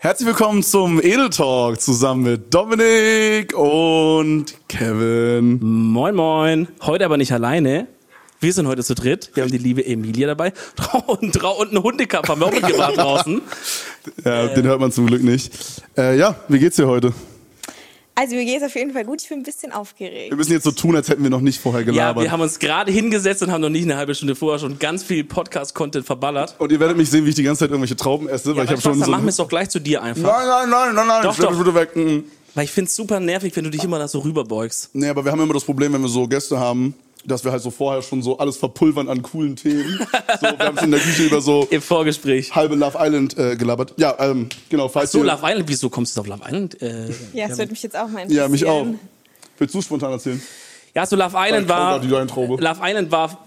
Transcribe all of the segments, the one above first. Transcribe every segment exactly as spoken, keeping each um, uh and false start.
Herzlich willkommen zum Edel Talk zusammen mit Dominik und Kevin. Moin moin, heute aber nicht alleine. Wir sind heute zu dritt. Wir haben die liebe Emilia dabei und, und einen Hundekampf haben wir auch mitgebracht draußen. Ja, äh. den hört man zum Glück nicht. Äh, ja, wie geht's dir heute? Also mir geht's auf jeden Fall gut, ich bin ein bisschen aufgeregt. Wir müssen jetzt so tun, als hätten wir noch nicht vorher gelabert. Ja, wir haben uns gerade hingesetzt und haben noch nicht eine halbe Stunde vorher schon ganz viel Podcast-Content verballert. Und ihr werdet mich sehen, wie ich die ganze Zeit irgendwelche Trauben esse. Ja, weil ich habe schon dann so machen wir es doch gleich zu dir einfach. Nein, nein, nein, nein, nein, doch, ich doch. bitte weg. Weil ich find's super nervig, wenn du dich immer da so rüberbeugst. Nee, aber wir haben immer das Problem, wenn wir so Gäste haben, dass wir halt so vorher schon so alles verpulvern an coolen Themen. So, wir haben schon in der Küche über so im Vorgespräch halbe Love Island äh, gelabert. Ja, ähm, genau. Falls Ach so, ihr, Love Island, wieso kommst du auf Love Island? Äh, ja, das würde mich jetzt auch mal interessieren. Ja, mich auch. Willst du spontan erzählen? Ja, so Love Island war... Die Love Island war...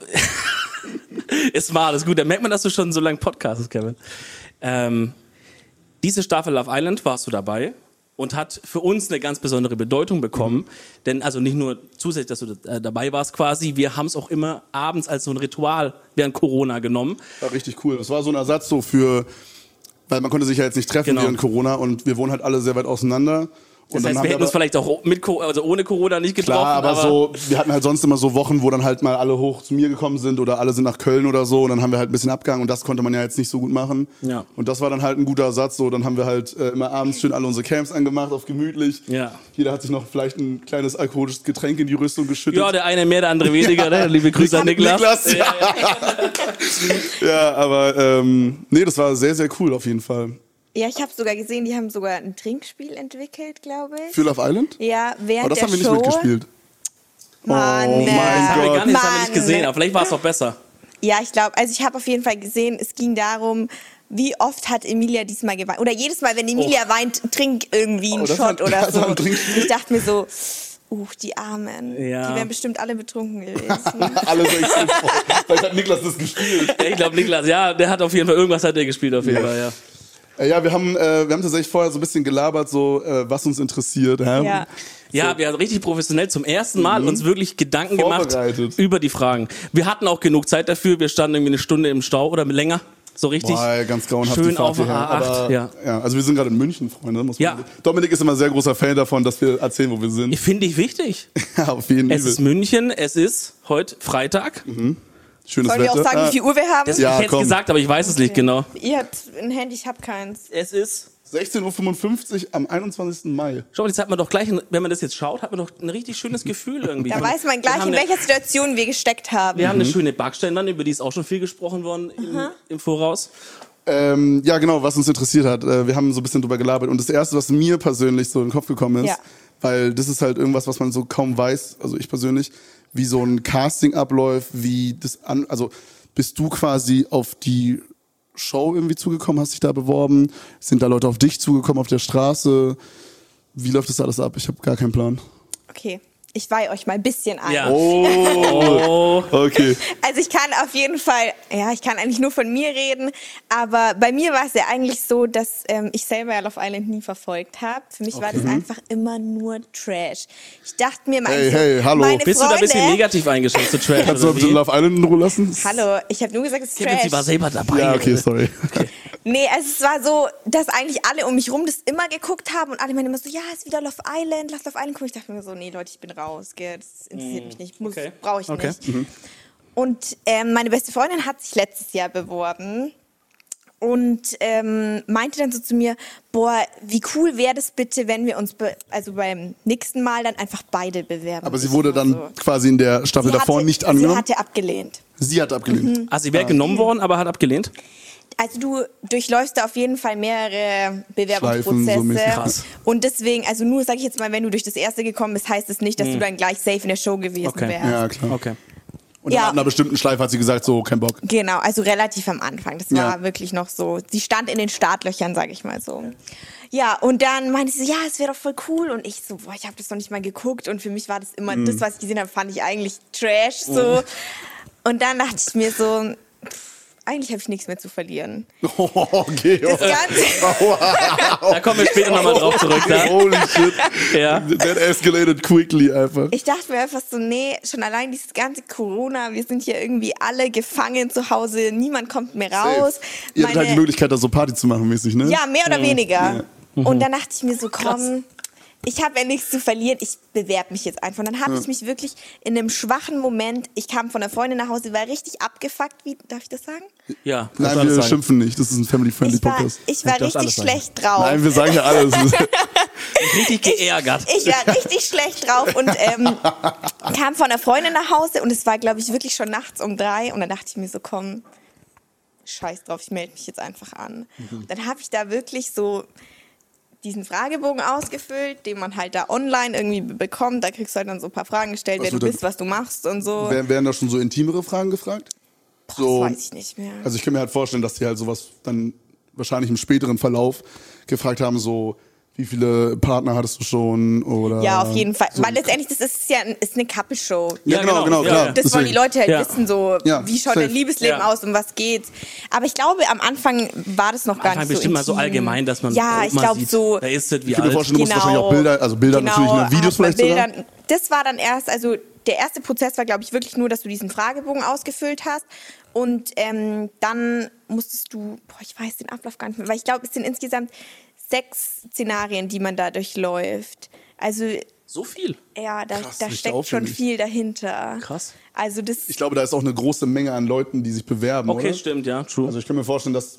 ist mal alles gut, da merkt man, dass du schon so lange podcastest, Kevin. Ähm, diese Staffel Love Island warst du dabei und hat für uns eine ganz besondere Bedeutung bekommen. Mhm. Denn also nicht nur zusätzlich, dass du äh, dabei warst quasi, wir haben es auch immer abends als so ein Ritual während Corona genommen. War richtig cool. Das war so ein Ersatz so für... Weil man konnte sich ja jetzt nicht treffen genau. während Corona und wir wohnen halt alle sehr weit auseinander. Das heißt, wir hätten uns vielleicht auch mit, also ohne Corona nicht getroffen. Klar, aber, aber so, wir hatten halt sonst immer so Wochen, wo dann halt mal alle hoch zu mir gekommen sind oder alle sind nach Köln oder so und dann haben wir halt ein bisschen abgehangen und das konnte man ja jetzt nicht so gut machen. Ja. Und das war dann halt ein guter Ersatz, so dann haben wir halt äh, immer abends schön alle unsere Camps angemacht, auf gemütlich. Ja. Jeder hat sich noch vielleicht ein kleines alkoholisches Getränk in die Rüstung geschüttet. Ja, der eine mehr, der andere weniger, ja. Ne? Liebe Grüße an Niklas. Niklas ja. Ja, ja. ja, aber ähm, nee, das war sehr, sehr cool auf jeden Fall. Ja, ich habe sogar gesehen, die haben sogar ein Trinkspiel entwickelt, glaube ich. Für Love Island? Ja, während oh, das der haben wir Show. nicht mitgespielt. Mann, oh mein äh, das haben wir gar nicht, das haben wir nicht Mann. gesehen, aber vielleicht war es auch besser. Ja, ich glaube, also ich habe auf jeden Fall gesehen, es ging darum, wie oft hat Emilia diesmal geweint. Oder jedes Mal, wenn Emilia oh. weint, trink irgendwie einen oh, Shot war, oder so. Ein ich dachte mir so, uh, die Armen. Ja. Die wären bestimmt alle betrunken gewesen. alle so extrem voll. Vielleicht hat Niklas das gespielt. Ja, ich glaube, Niklas, ja, der hat auf jeden Fall, irgendwas hat er gespielt auf jeden ja. Fall, ja. Ja, wir haben, äh, wir haben tatsächlich vorher so ein bisschen gelabert, so äh, was uns interessiert. Ja, ja. ja so. Wir haben richtig professionell zum ersten Mal mhm. uns wirklich Gedanken gemacht über die Fragen. Wir hatten auch genug Zeit dafür, wir standen irgendwie eine Stunde im Stau oder länger, so richtig. Boah, ganz grauenhaft schön auf A acht. Aber, ja. ja, also wir sind gerade in München, Freunde. Muss man ja. Dominik ist immer ein sehr großer Fan davon, dass wir erzählen, wo wir sind. Finde ich wichtig. Ja, auf jeden Fall. Es ist München, es ist heute Freitag. Mhm. Schönes Sollen wir Wetter. auch sagen, ah. wie viel Uhr wir haben? Das, ja, ich hätte es gesagt, aber ich weiß es okay. nicht genau. Ihr habt ein Handy, ich habe keins. Es ist sechzehn Uhr fünfundfünfzig am einundzwanzigsten Mai. Schau mal, jetzt hat man doch gleich, wenn man das jetzt schaut, hat man doch ein richtig schönes Gefühl irgendwie. Da weiß man gleich, in welcher eine, Situation wir gesteckt haben. Wir mhm. haben eine Mhm. schöne Backsteinwand, über die ist auch schon viel gesprochen worden im, im Voraus. Ähm, ja, genau, was uns interessiert hat. Äh, wir haben so ein bisschen drüber gelabert. Und das Erste, was mir persönlich so in den Kopf gekommen ist, ja. weil das ist halt irgendwas, was man so kaum weiß, also ich persönlich, wie so ein Casting abläuft, wie das an, also bist du quasi auf die Show irgendwie zugekommen, hast dich da beworben? Sind da Leute auf dich zugekommen auf der Straße? Wie läuft das alles ab? Ich habe gar keinen Plan. Okay. Ich weihe euch mal ein bisschen ein. Ja. Oh, okay. Also ich kann auf jeden Fall, ja, ich kann eigentlich nur von mir reden, aber bei mir war es ja eigentlich so, dass ähm, ich selber ja Love Island nie verfolgt habe. Für mich okay. war das einfach immer nur Trash. Ich dachte mir mal, hey, so, hey, hallo. meine Bist Freunde, du da ein bisschen negativ eingeschätzt zu Trash? Kannst du bitte Love Island in Ruhe lassen? Hallo, ich habe nur gesagt, es ist Trash. Sie war selber dabei. Ja, okay, sorry. Okay. Nee, also es war so, dass eigentlich alle um mich rum das immer geguckt haben und alle meinen immer so, ja, ist wieder Love Island, lass Love Island gucken. Ich dachte mir so, nee, Leute, ich bin raus, gell, das interessiert mich nicht, muss, okay. brauche ich okay. nicht. Mhm. Und ähm, meine beste Freundin hat sich letztes Jahr beworben und ähm, meinte dann so zu mir, boah, wie cool wäre das bitte, wenn wir uns be- also beim nächsten Mal dann einfach beide bewerben. Aber sie wurde dann so. quasi in der Staffel sie davor hatte, nicht angenommen? Sie hatte abgelehnt. Sie hat abgelehnt. Mhm. Also sie wäre ah. genommen worden, aber hat abgelehnt? Also du durchläufst da auf jeden Fall mehrere Bewerbungsprozesse. So und deswegen, also nur, sag ich jetzt mal, wenn du durch das erste gekommen bist, heißt es nicht, dass mhm. du dann gleich safe in der Show gewesen okay. wärst. Ja, klar. Okay. Und ja. nach einer bestimmten Schleife hat sie gesagt, so, kein Bock. Genau, also relativ am Anfang. Das war ja. wirklich noch so, sie stand in den Startlöchern, sag ich mal so. Ja, und dann meinte sie, ja, es wäre doch voll cool. Und ich so, boah, ich habe das noch nicht mal geguckt. Und für mich war das immer, mhm. das, was ich gesehen habe, fand ich eigentlich Trash so. Mhm. Und dann dachte ich mir so, eigentlich habe ich nichts mehr zu verlieren. Oh, okay. Das Ganze. Da kommen wir später nochmal drauf zurück. Da. Holy shit. Ja. That escalated quickly einfach. Ich dachte mir einfach so, nee, schon allein dieses ganze Corona, wir sind hier irgendwie alle gefangen zu Hause, niemand kommt mehr raus. Safe. Ihr hattet halt die Möglichkeit, da so Party zu machen, mäßig, ne? Ja, mehr oder Mhm. weniger. Ja. Mhm. Und dann dachte ich mir so, komm, Krass. ich habe ja nichts zu verlieren, ich bewerbe mich jetzt einfach. Und dann habe Ja. ich mich wirklich in einem schwachen Moment, ich kam von einer Freundin nach Hause, war richtig abgefuckt, wie, darf ich das sagen? Ja, kannst du Nein, alles wir sagen. schimpfen nicht. Das ist ein family-friendly Ich war, Podcast. ich war Du darfst richtig alles sagen. schlecht drauf. Nein, wir sagen ja alles. Richtig geärgert. Ich war richtig schlecht drauf und ähm, kam von einer Freundin nach Hause und es war, glaube ich, wirklich schon nachts um drei und dann dachte ich mir so, komm, scheiß drauf, ich melde mich jetzt einfach an. Mhm. Dann habe ich da wirklich so diesen Fragebogen ausgefüllt, den man halt da online irgendwie bekommt. Da kriegst du halt dann so ein paar Fragen gestellt, Was wer du wird dann- bist, was du machst und so. Werden, werden da schon so intimere Fragen gefragt? Boah, so- das weiß ich nicht mehr. Also ich kann mir halt vorstellen, dass die halt sowas dann wahrscheinlich im späteren Verlauf gefragt haben, so wie viele Partner hattest du schon oder Ja, auf jeden Fall. so. Weil letztendlich, das ist ja ein, ist eine Couple-Show. Ja, Ja, genau, genau. genau, Ja, klar. ja. Das wollen die Deswegen. Leute halt Ja. wissen, so Ja, wie schaut safe. dein Liebesleben Ja. aus, um was geht's. Aber ich glaube, am Anfang war das noch gar Anfang nicht so bestimmt mal so intim. allgemein, dass man Ja, grob ich mal glaube sieht, so. wer ist das, wie Ich kann mir alt. vorstellen, du musst wahrscheinlich auch Genau. Bilder, also Bilder Genau, natürlich, ne? Videos hat man vielleicht sogar. Bildern. Das war dann erst, also der erste Prozess war, glaube ich, wirklich nur, dass du diesen Fragebogen ausgefüllt hast. Und ähm, dann musstest du, boah, ich weiß den Ablauf gar nicht mehr, weil ich glaube, es sind insgesamt sechs Szenarien, die man da durchläuft. Also So viel. ja, da, Krass, da richtig steckt schon aufwendig. viel dahinter. Krass. Also das, Ich glaube, da ist auch eine große Menge an Leuten, die sich bewerben, Okay, oder? stimmt, ja, true. Also ich kann mir vorstellen, dass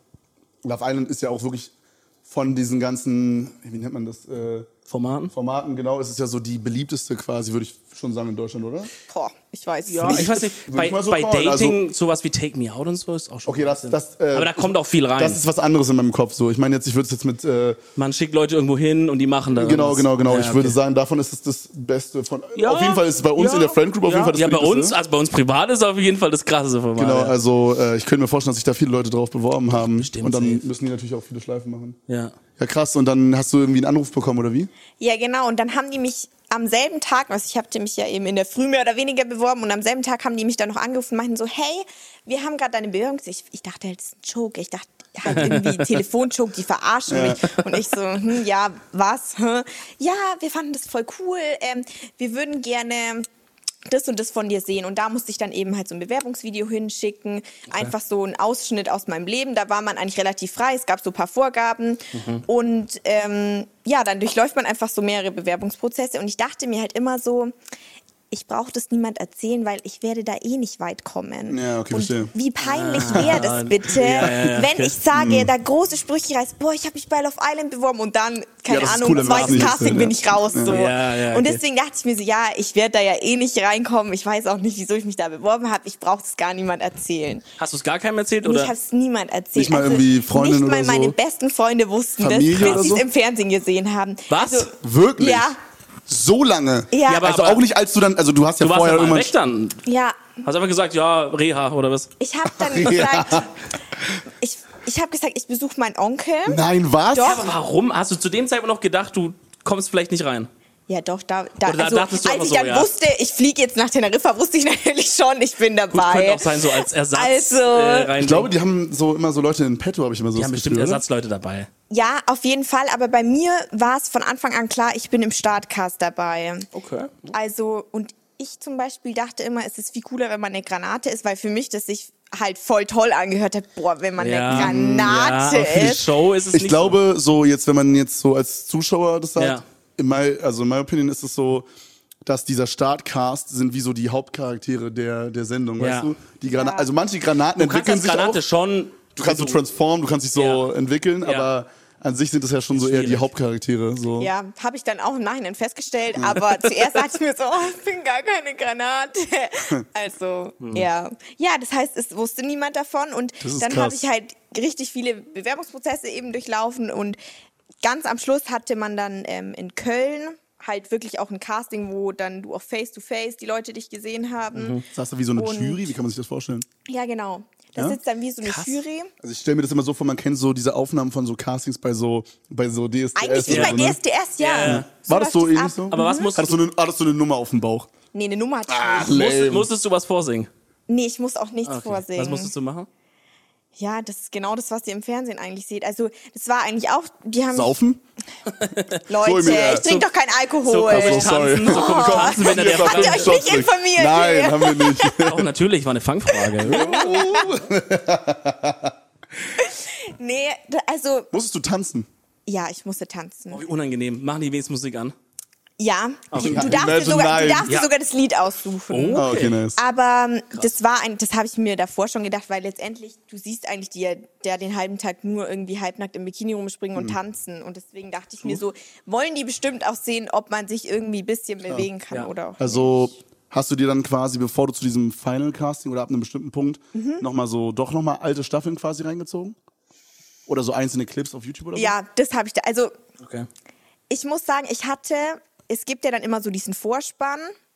Love Island ist ja auch wirklich von diesen ganzen, wie nennt man das, äh, Formaten? Formaten, genau, es ist ja so die beliebteste quasi, würde ich schon sagen, in Deutschland, oder? boah, ich weiß es Ja, nicht. ich weiß nicht, Würde bei, ich mal so bei callen, Dating, sowas wie Take Me Out und so ist auch schon. Okay, das, Wahnsinn. das, äh, Aber da kommt auch viel rein. Das ist was anderes in meinem Kopf. So, ich meine jetzt, ich würde es jetzt mit äh, Man schickt Leute irgendwo hin und die machen da genau, irgendwas. genau, genau. Ja, ich okay. würde sagen, davon ist es das Beste. Von Ja, auf jeden Fall ist es bei uns ja, in der Friend Group auf ja. jeden Fall das Ja, bei Beliebteste. uns, also bei uns privat ist auf jeden Fall das krasseste Format. Genau, ja. also äh, ich könnte mir vorstellen, dass sich da viele Leute drauf beworben haben. bestimmt, und dann safe. müssen die natürlich auch viele Schleifen machen. ja. Ja, krass. Und dann hast du irgendwie einen Anruf bekommen, oder wie? Ja, genau. Und dann haben die mich am selben Tag, also ich habe mich ja eben in der Früh mehr oder weniger beworben und am selben Tag haben die mich dann noch angerufen und meinten so, hey, wir haben gerade deine Bewerbung gesehen. Ich, ich dachte halt, das ist ein Joke. Ich dachte halt irgendwie Telefonjoke, die verarschen Ja. mich. Und ich so, hm, ja, was? Hm? Ja, wir fanden das voll cool. Ähm, wir würden gerne das und das von dir sehen. Und da musste ich dann eben halt so ein Bewerbungsvideo hinschicken. Einfach so ein Ausschnitt aus meinem Leben. Da war man eigentlich relativ frei. Es gab so ein paar Vorgaben. Mhm. Und ähm, ja, dann durchläuft man einfach so mehrere Bewerbungsprozesse. Und ich dachte mir halt immer so, ich brauche das niemand erzählen, weil ich werde da eh nicht weit kommen. Ja, okay, und verstehe. wie peinlich wäre das bitte, Ja, ja, ja, wenn okay. ich sage, da große Sprüche reißt, boah, ich habe mich bei Love Island beworben und dann, keine das ist Ahnung, cool, dann war's zweites nicht, Casting ja. bin ich raus. So. Ja, ja, Und okay. deswegen dachte ich mir so, ja, ich werde da ja eh nicht reinkommen. Ich weiß auch nicht, wieso ich mich da beworben habe. Ich brauche das gar niemand erzählen. Hast du es gar keinem erzählt? Und Oder? ich habe es niemand erzählt. Nicht mal irgendwie Freundin Nicht mal oder so? meine besten Freunde wussten Familie das, oder bis sie so? es im Fernsehen gesehen haben. Was? Also, Wirklich? Ja. So lange? Ja. Ja, aber- Also auch nicht, als du dann, also du hast ja Du warst vorher ja mal irgendwann... weg dann. ja, Hast einfach gesagt, ja, Reha oder was? ich habe dann Ja. gesagt, ich, ich habe gesagt, ich besuche meinen Onkel. Nein, was? Doch. Aber warum? Hast du zu dem Zeitpunkt noch gedacht, du kommst vielleicht nicht rein? Ja, doch, da, da, Oder da also, dachtest du als einfach ich so, dann ja. wusste, ich fliege jetzt nach Teneriffa, wusste ich natürlich schon, ich bin dabei. Gut, könnte auch sein, so als Ersatz Also- äh, rein. Ich glaube, die haben so immer so Leute in petto, habe ich immer so die das haben bestimmt Gefühl, oder? Ersatzleute dabei. Ja, auf jeden Fall, aber bei mir war es von Anfang an klar, ich bin im Startcast dabei. Okay. Also, und ich zum Beispiel dachte immer, es ist viel cooler, wenn man eine Granate ist, weil für mich das sich halt voll toll angehört hat, boah, wenn man Ja, eine Granate ja, für die ist. Show ist es Ich nicht glaube, so jetzt, wenn man jetzt so als Zuschauer das sagt, Ja. in my, also in meiner Opinion ist es so, dass dieser Startcast sind wie so die Hauptcharaktere der, der Sendung, Ja. weißt du? Die Grana Ja. Also manche Granaten so. Du kannst entwickeln als sich Granate auch. schon... Du kannst so transformen, du kannst dich so Ja. entwickeln, Ja. aber an sich sind das ja schon so eher die schwierig. Hauptcharaktere. So. Ja, habe ich dann auch im Nachhinein festgestellt, aber zuerst dachte ich mir so, oh, ich bin gar keine Granate. Also, ja. Ja, das heißt, es wusste niemand davon und Das ist dann habe krass. ich halt richtig viele Bewerbungsprozesse eben durchlaufen und ganz am Schluss hatte man dann ähm, in Köln halt wirklich auch ein Casting, wo dann du auch face-to-face die Leute dich gesehen haben. Das heißt, wie so eine Und- Jury, wie kann man sich das vorstellen? Ja, genau. Da Ja? sitzt dann wie so eine Krass. Jury. Also ich stelle mir das immer so vor, man kennt so diese Aufnahmen von so Castings bei so, bei so D S D S. Eigentlich wie oder bei so, D ne? S D S, ja. Ja. War das so läuft ähnlich ab. so? Aber was musst Hattest du, eine, hattest du eine Nummer auf dem Bauch? Nee, eine Nummer hatte ich Ah, nicht. lame. Musstest, musstest du was vorsingen? Nee, ich muss auch nichts Okay. vorsingen. Was musstest du machen? Ja, das ist genau das, was ihr im Fernsehen eigentlich seht. Also, das war eigentlich auch, die haben... Saufen? Leute, So, ja. ich trinke doch keinen Alkohol. So, Also, sorry. tanzen, so komm, tanzen, wenn er der Habt ihr euch nicht informiert? Nein, haben wir nicht. Auch natürlich, war eine Fangfrage. Nee, also... Musstest du tanzen? Ja, ich musste tanzen. Oh, wie unangenehm. Machen die wenigstens Musik an? Ja, Okay. du, du darfst, dir Imagine sogar, du nein. darfst dir Ja. sogar das Lied aussuchen. Oh. Ah, okay, nice. Aber ähm, das war ein, das habe ich mir davor schon gedacht, weil letztendlich, du siehst eigentlich die, der den halben Tag nur irgendwie halbnackt im Bikini rumspringen und tanzen. Und deswegen dachte ich mir so, wollen die bestimmt auch sehen, ob man sich irgendwie ein bisschen bewegen kann Ja. oder auch Also nicht. hast du dir dann quasi, bevor du zu diesem Final Casting oder ab einem bestimmten Punkt Mhm. nochmal so, doch nochmal alte Staffeln quasi reingezogen? Oder so einzelne Clips auf YouTube oder so? Ja, das habe ich da. Also Okay. ich muss sagen, ich hatte, es gibt ja dann immer so diesen Vorspann.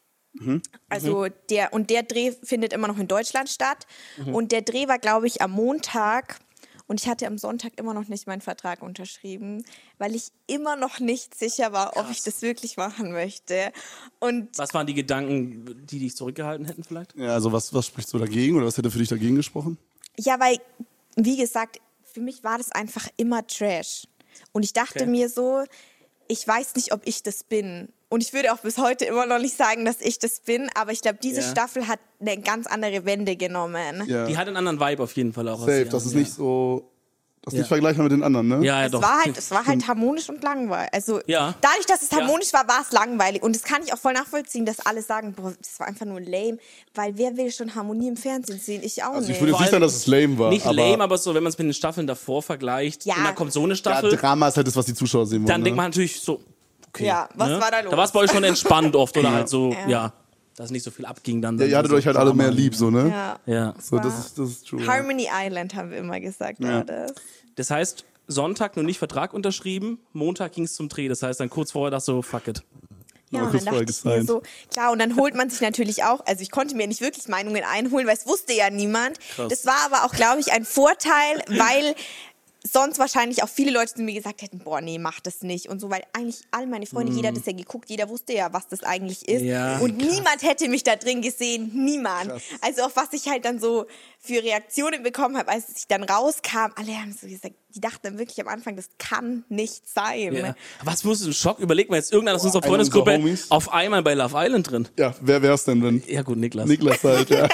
Also der, und der Dreh findet immer noch in Deutschland statt. Und der Dreh war, glaube ich, am Montag. Und ich hatte am Sonntag immer noch nicht meinen Vertrag unterschrieben, weil ich immer noch nicht sicher war, ob ich das wirklich machen möchte. Und Was waren die Gedanken, die dich zurückgehalten hätten vielleicht? Ja, also was, was sprichst du dagegen oder was hätte für dich dagegen gesprochen? ja, weil, wie gesagt, für mich war das einfach immer Trash. Und ich dachte Okay. mir so, ich weiß nicht, ob ich das bin. Und ich würde auch bis heute immer noch nicht sagen, dass ich das bin, aber ich glaube, diese Ja. Staffel hat eine ganz andere Wende genommen. Ja. Die hat einen anderen Vibe auf jeden Fall auch. als Safe, die das ist anderen, nicht so, das ist Ja. nicht vergleichbar mit den anderen, ne? Ja, ja, Es doch. war halt, es war halt harmonisch und langweilig. Also Ja. dadurch, dass es Ja. harmonisch war, war es langweilig. Und das kann ich auch voll nachvollziehen, dass alle sagen, boah, das war einfach nur lame. Weil wer will schon Harmonie im Fernsehen sehen? Ich auch Also ich nicht. würde jetzt Vor nicht sagen, allem dass es lame war. Nicht aber lame, aber so, wenn man es mit den Staffeln davor vergleicht, Ja. und dann kommt so eine ja, Staffel, Drama ist halt das, was die Zuschauer sehen wollen. dann ne? denkt man natürlich so, okay. Ja, was ne? war da los? Da war es bei euch schon entspannt oft oder halt so, Ja. ja, dass nicht so viel abging dann. Ja, ihr hattet euch halt alle mehr lieb, so, ne? Ja. Ja. So, das ist, das ist true. Ja. Harmony Island haben wir immer gesagt, Ja. war das. Das heißt, Sonntag nur nicht Vertrag unterschrieben, Montag ging es zum Dreh. Das heißt, dann kurz vorher dachte so, fuck it. Ja, Aber und kurz dann dachte vorher ich mir gesigned. so, klar, und dann holt man sich natürlich auch, also ich konnte mir nicht wirklich Meinungen einholen, weil es wusste ja niemand. Krass. Das war aber auch, glaube ich, ein Vorteil, weil sonst wahrscheinlich auch viele Leute zu mir gesagt hätten, boah, nee, mach das nicht und so, weil eigentlich all meine Freunde, jeder hat das ja geguckt, jeder wusste ja, was das eigentlich ist Ja, und niemand hätte mich da drin gesehen, niemand. Also auch was ich halt dann so für Reaktionen bekommen habe, als ich dann rauskam, alle haben so gesagt, die dachten dann wirklich am Anfang, das kann nicht sein. Ja. Was muss ein Schock? Überleg mal jetzt, irgendeiner aus unserer einer unserer Freundesgruppe Homies. auf einmal bei Love Island drin. Ja, wer wär's denn, wenn? Ja gut, Niklas. Niklas halt, ja.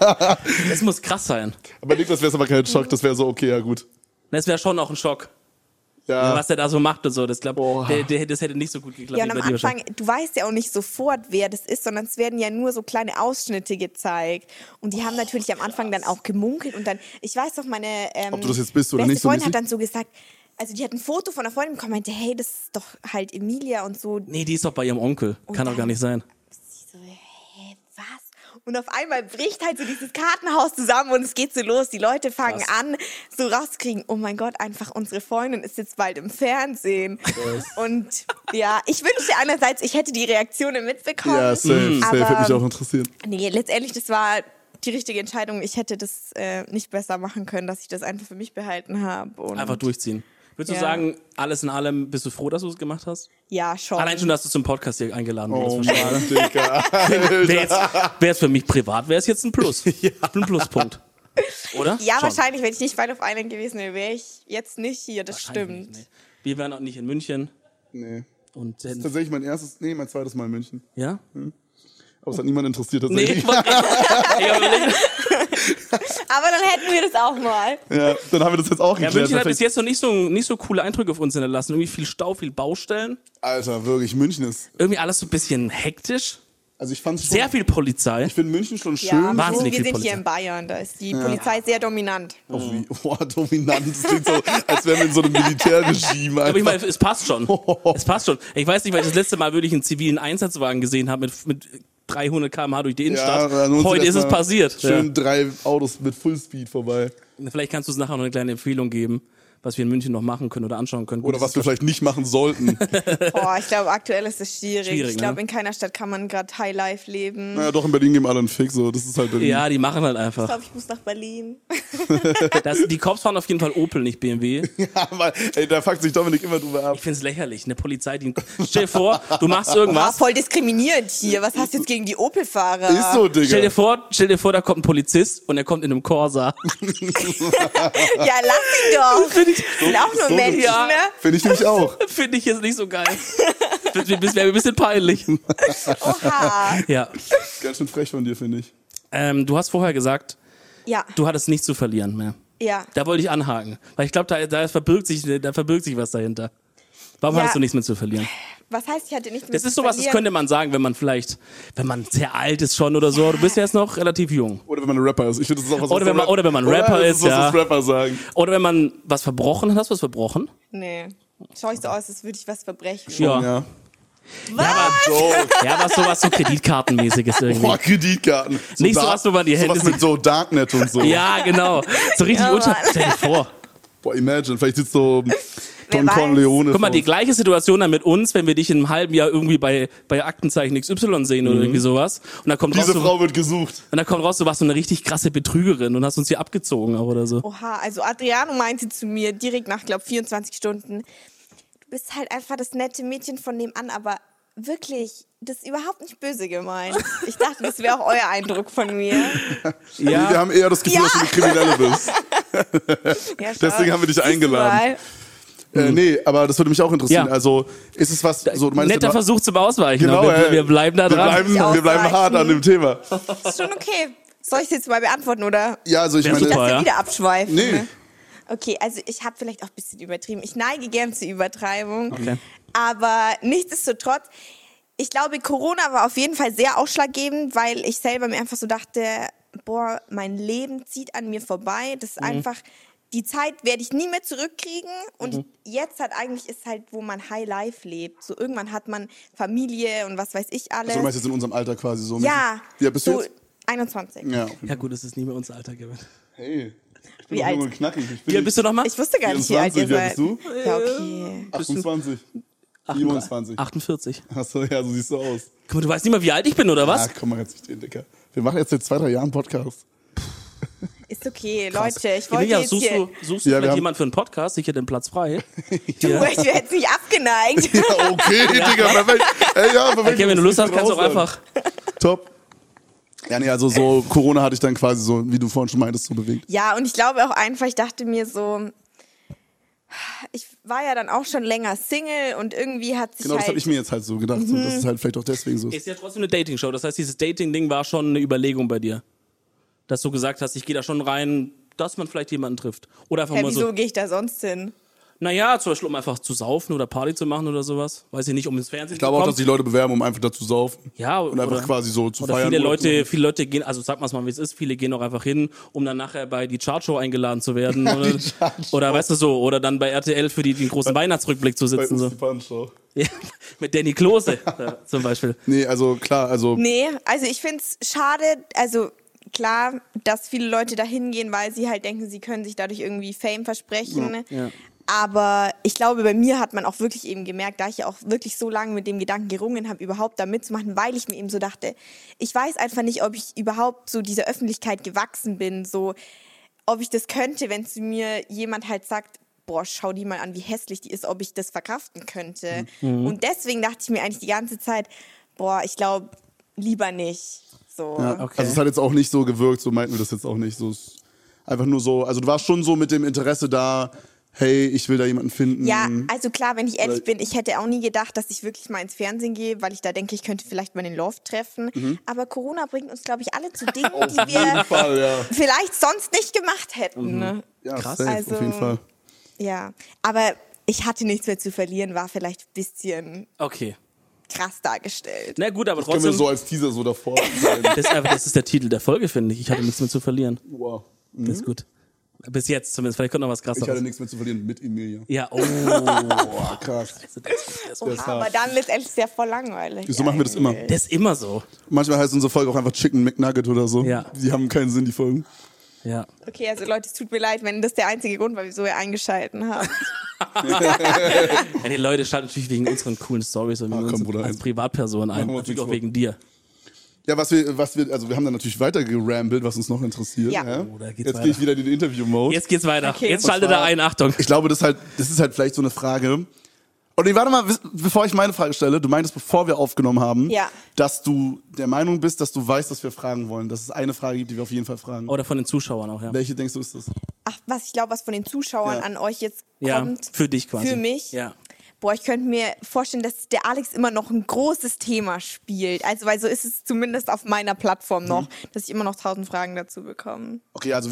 Das muss krass sein. Aber Niklas wär's aber kein Schock, das wäre so, okay, ja gut. Das wäre schon auch ein Schock, Ja, was der da so macht und so. Das, glaub, Boah. der, der, das hätte nicht so gut geklappt Ja, und wie am bei dir Anfang, wahrscheinlich. du weißt ja auch nicht sofort, wer das ist, sondern es werden ja nur so kleine Ausschnitte gezeigt. Und die haben natürlich am Anfang dann auch gemunkelt. Und dann, ich weiß doch, meine ähm, Ob du das jetzt bist oder beste nicht, so Freundin mäßig? hat dann so gesagt, also die hat ein Foto von einer Freundin bekommen, meinte, hey, das ist doch halt Emilia und so. Nee, die ist doch bei ihrem Onkel. Und Kann doch dann- gar nicht sein. Sie so, hä, was? Und auf einmal bricht halt so dieses Kartenhaus zusammen und es geht so los. Die Leute fangen Krass. an, so rauszukriegen, oh mein Gott, einfach unsere Freundin ist jetzt bald im Fernsehen. Und ja, ich wünschte einerseits, ich hätte die Reaktionen mitbekommen. ja, safe, safe, aber- hätte mich auch interessiert. Nee, letztendlich, das war die richtige Entscheidung. Ich hätte das äh, nicht besser machen können, dass ich das einfach für mich behalten habe. Und Einfach durchziehen. Würdest Ja. du sagen, alles in allem, bist du froh, dass du es gemacht hast? Ja, schon. Allein schon, dass du zum Podcast hier eingeladen Oh wurdest. Mann, Digga. Wäre jetzt, wär jetzt für mich privat, wäre es jetzt ein Plus. Ein Pluspunkt. Oder? ja, Schon. wahrscheinlich, wenn ich nicht Final of Island gewesen wäre, wäre ich jetzt nicht hier. Das Wahrscheinlich stimmt. nicht, nee. Wir wären auch nicht in München. Nee. Und Das ist hätten, tatsächlich mein erstes, nee, mein zweites Mal in München. ja? Aber es hat niemand interessiert Nee, tatsächlich. ich wollte ich hab überlegt, Aber dann hätten wir das auch mal. Ja, dann haben wir das jetzt auch ja, geklärt. München hat Perfekt. bis jetzt noch nicht so, nicht so coole Eindrücke auf uns hinterlassen. Irgendwie viel Stau, viel Baustellen. Alter, wirklich, München ist. Irgendwie alles so ein bisschen hektisch. Also ich fand's schon. Sehr viel Polizei. Ich finde München schon schön. Ja, Wahnsinnig wir viel sind Polizei. hier in Bayern, da ist die Polizei sehr dominant. Oh, wie, oh, dominant. Das klingt so, als wären wir in so einem Militärregime. Aber ich einfach. meine, es passt schon. Es passt schon. Ich weiß nicht, weil ich das letzte Mal wirklich einen zivilen Einsatzwagen gesehen habe mit, mit dreihundert Kilometer pro Stunde durch die Innenstadt. dann lohnt sich Heute ist es erstmal passiert. Schön drei Autos mit Fullspeed vorbei. Ja. Vielleicht kannst du uns nachher noch eine kleine Empfehlung geben, was wir in München noch machen können oder anschauen können. Oder was wir vielleicht nicht machen sollten. Boah, ich glaube, aktuell ist es schwierig. Schwierig, ich glaube, ne? in keiner Stadt kann man gerade Highlife leben. Naja, doch, in Berlin geben alle einen Fick, so. Das ist halt Berlin. Ja, die machen halt Ich einfach. glaube, ich muss nach Berlin. Das, die Cops fahren auf jeden Fall Opel, nicht B M W. Ja, weil, ey, da fuckt sich Dominik immer drüber ab. Ich find's lächerlich, eine Polizei, die... Stell dir vor, du machst War irgendwas. voll diskriminierend hier. Was hast du jetzt gegen die Opel-Fahrer? Ist so, Digga. Stell dir vor, stell dir vor, da kommt ein Polizist und er kommt in einem Corsa. Ja, lass ihn doch. Finde ich, Sind auch nur so Menschen, ja. ne? Finde ich nämlich auch. find ich jetzt nicht so geil. Das wäre ein bisschen peinlich. Oha. Ja. Ganz schön frech von dir, finde ich. Ähm, du hast vorher gesagt, Ja, du hattest nichts zu verlieren mehr. ja. Da wollte ich anhaken. Weil ich glaube, da, da, verbirgt sich, da verbirgt sich was dahinter. Warum Ja. hattest du nichts mehr zu verlieren? Was heißt, ich hatte nichts mehr Das ist zu sowas, das verlieren? könnte man sagen, wenn man vielleicht, wenn man sehr alt ist schon oder so. Du bist ja jetzt noch relativ jung. Oder wenn man ein Rapper ist. Ich finde, das ist auch was, Oder was wenn man- Rap- oder wenn man Oder? Rapper Das ist, was, ja. was Rapper sagen. Oder wenn man was verbrochen hat. Hast du was verbrochen? Nee. Schau ich so aus, als würde ich was verbrechen. Ja. Ja. Was? So. Ja, was sowas so Kreditkartenmäßiges irgendwie. Boah, Kreditkarten. So Nicht Dark- sowas, wo man die Hände sowas mit so Darknet und so. Ja, genau. So richtig Ja, unter. Mann. Stell dir vor. Boah, imagine. Vielleicht sitzt so Don weiß. Corleone. Guck mal, die vor gleiche Situation dann mit uns, wenn wir dich in einem halben Jahr irgendwie bei, bei Aktenzeichen X Y sehen oder irgendwie sowas. Und da kommt uns. raus, Diese du, Frau wird gesucht. und da kommt raus, du warst so eine richtig krasse Betrügerin und hast uns hier abgezogen auch oder so. Oha, also Adriano meinte zu mir direkt nach, glaube vierundzwanzig Stunden, du bist halt einfach das nette Mädchen von nebenan, aber wirklich, das ist überhaupt nicht böse gemeint. Ich dachte, das wäre auch euer Eindruck von mir. Nee, wir haben eher das Gefühl, Ja. dass du eine Kriminelle bist. Ja, schau. Deswegen haben wir dich Siehst du eingeladen. mal. Äh, nee, aber das würde mich auch interessieren. Ja. Also, ist es was, so, du meinst Netter ja, Versuch zum Ausweichen. Genau, aber wir, ey. wir bleiben da wir dran. bleiben, Nicht wir bleiben hart an dem Thema. Ist schon okay. Soll ich es jetzt mal beantworten, oder? Ja, also ich Wär meine, Dass super. wir ja. wieder abschweifen. Nee. Ne? Okay, also ich habe vielleicht auch ein bisschen übertrieben. Ich neige gern zur Übertreibung. Okay. Aber nichtsdestotrotz, ich glaube, Corona war auf jeden Fall sehr ausschlaggebend, weil ich selber mir einfach so dachte, boah, mein Leben zieht an mir vorbei. Das ist einfach, die Zeit werde ich nie mehr zurückkriegen. Und jetzt halt eigentlich ist halt, wo man High Life lebt. So irgendwann hat man Familie und was weiß ich alles. also, du meinst jetzt in unserem Alter quasi so. ja, Wie alt bist du so jetzt? einundzwanzig. Ja. Ja gut, das ist nie mehr unser Alter, Kevin. Hey. Ich bin Wie doch alt? jung und knackig. Ich bin Wie alt bist du nochmal? Ich wusste gar nicht, wie alt ihr vierundzwanzig, wie alt seid. bist du? Ja, okay. achtundzwanzig. siebenundzwanzig. achtundvierzig. Achso, ja, so siehst du aus. Guck mal, du weißt nicht mal, wie alt ich bin, oder was? Ah, komm mal jetzt nicht den, Dicker. Wir machen jetzt seit zwei, drei Jahren Podcast. Ist okay, Leute. Ich wollte Emilia, jetzt suchst hier... du, suchst du Ja, wir vielleicht haben- jemand für einen Podcast? Sicher den Platz frei. Du, ich wäre jetzt nicht abgeneigt. Ja, okay, Digga, perfekt. Ey, ja, perfekt. Okay, wenn du Lust hast, kannst du auch einfach. Top. Ja, nee, also so Corona hatte ich dann quasi so, wie du vorhin schon meintest, so bewegt. Ja, und ich glaube auch einfach, ich dachte mir so, ich war ja dann auch schon länger Single und irgendwie hat sich Genau, das halt... habe ich mir jetzt halt so gedacht. So, dass es halt vielleicht auch deswegen so ist. Ist ja trotzdem eine Dating-Show. Das heißt, dieses Dating-Ding war schon eine Überlegung bei dir. Dass du gesagt hast, ich gehe da schon rein, dass man vielleicht jemanden trifft. Oder einfach Hä, mal wieso so. gehe ich da sonst hin? Naja, zum Beispiel, um einfach zu saufen oder Party zu machen oder sowas. Weiß ich nicht, um ins Fernsehen Ich glaube zu auch, kommen. dass sich Leute bewerben, um einfach da zu saufen. Ja, Und einfach oder, quasi so zu oder feiern. viele Urlaub zu Leute, machen. viele Leute gehen, also sag mal, wie es ist, viele gehen auch einfach hin, um dann nachher bei die Chartshow eingeladen zu werden. Oder, Chartshow. oder weißt du so, oder dann bei R T L für die, den großen Weihnachtsrückblick zu Bei sitzen. uns So. die Punch-Show. Ja, mit Danny Klose ja, zum Beispiel. Nee, also klar, also Nee, also ich finde es schade, also klar, dass viele Leute da hingehen, weil sie halt denken, sie können sich dadurch irgendwie Fame versprechen. Ja. Aber ich glaube, bei mir hat man auch wirklich eben gemerkt, da ich ja auch wirklich so lange mit dem Gedanken gerungen habe, überhaupt da mitzumachen, weil ich mir eben so dachte, ich weiß einfach nicht, ob ich überhaupt so dieser Öffentlichkeit gewachsen bin, so ob ich das könnte, wenn zu mir jemand halt sagt, boah, schau die mal an, wie hässlich die ist, ob ich das verkraften könnte. Mhm. Und deswegen dachte ich mir eigentlich die ganze Zeit, boah, ich glaube, lieber nicht. So. Ja, Okay. also es hat jetzt auch nicht so gewirkt, so meinten wir das jetzt auch nicht. So, es ist einfach nur so, also du warst schon so mit dem Interesse da, hey, ich will da jemanden finden. Ja, also klar, wenn ich ehrlich Oder- bin, ich hätte auch nie gedacht, dass ich wirklich mal ins Fernsehen gehe, weil ich da denke, ich könnte vielleicht mal den Love treffen. Aber Corona bringt uns, glaube ich, alle zu Dingen, die Mhm. Auf jeden wir Fall, ja. vielleicht sonst nicht gemacht hätten. Ne? Ja, Krass. safe, Also- auf jeden Fall. Ja, aber ich hatte nichts mehr zu verlieren, war vielleicht ein bisschen Okay. krass dargestellt. Na gut, aber Können wir trotzdem, so als Teaser so davor sein. das, ist einfach, das ist der Titel der Folge, finde ich. Ich hatte nichts mehr zu verlieren. Wow. Das ist gut. Bis jetzt zumindest. Vielleicht kommt noch was Ich hatte krasseres. nichts mehr zu verlieren mit Emilia. Ja, oh. Boah, krass. Oha, ist hart. aber dann letztendlich ist es ja voll langweilig. So machen wir das immer. Das ist immer so. Manchmal heißt unsere Folge auch einfach Chicken McNugget oder so. Ja. Die haben keinen Sinn, die Folgen. Ja. Okay, also Leute, es tut mir leid, wenn das der einzige Grund war, wieso ihr eingeschalten habt. Ja, die Leute schalten natürlich wegen unseren coolen Storys und wegen Ah, komm, uns Bruder, als ein. Privatperson ein. Machen wir uns Natürlich auch nichts wegen dir. Ja, was wir, was wir, also wir haben dann natürlich weiter gerambelt, was uns noch interessiert. Ja. Ja? Oh, da geht's Jetzt weiter. gehe ich wieder in den Interview-Mode. Jetzt geht's weiter. Okay. Jetzt Und schaltet er ein, Achtung. Ich glaube, das ist halt, das ist halt vielleicht so eine Frage. Und nee, warte mal, bevor ich meine Frage stelle, du meintest, bevor wir aufgenommen haben, Ja. dass du der Meinung bist, dass du weißt, was wir fragen wollen. Dass es eine Frage gibt, die wir auf jeden Fall fragen. Oder von den Zuschauern auch, ja. Welche denkst du ist das? Ach, was ich glaube, was von den Zuschauern Ja. an euch jetzt Ja, kommt. für dich quasi. Für mich. Ja. Boah, ich könnte mir vorstellen, dass der Alex immer noch ein großes Thema spielt. Also, weil so ist es zumindest auf meiner Plattform noch, dass ich immer noch tausend Fragen dazu bekomme. Okay, also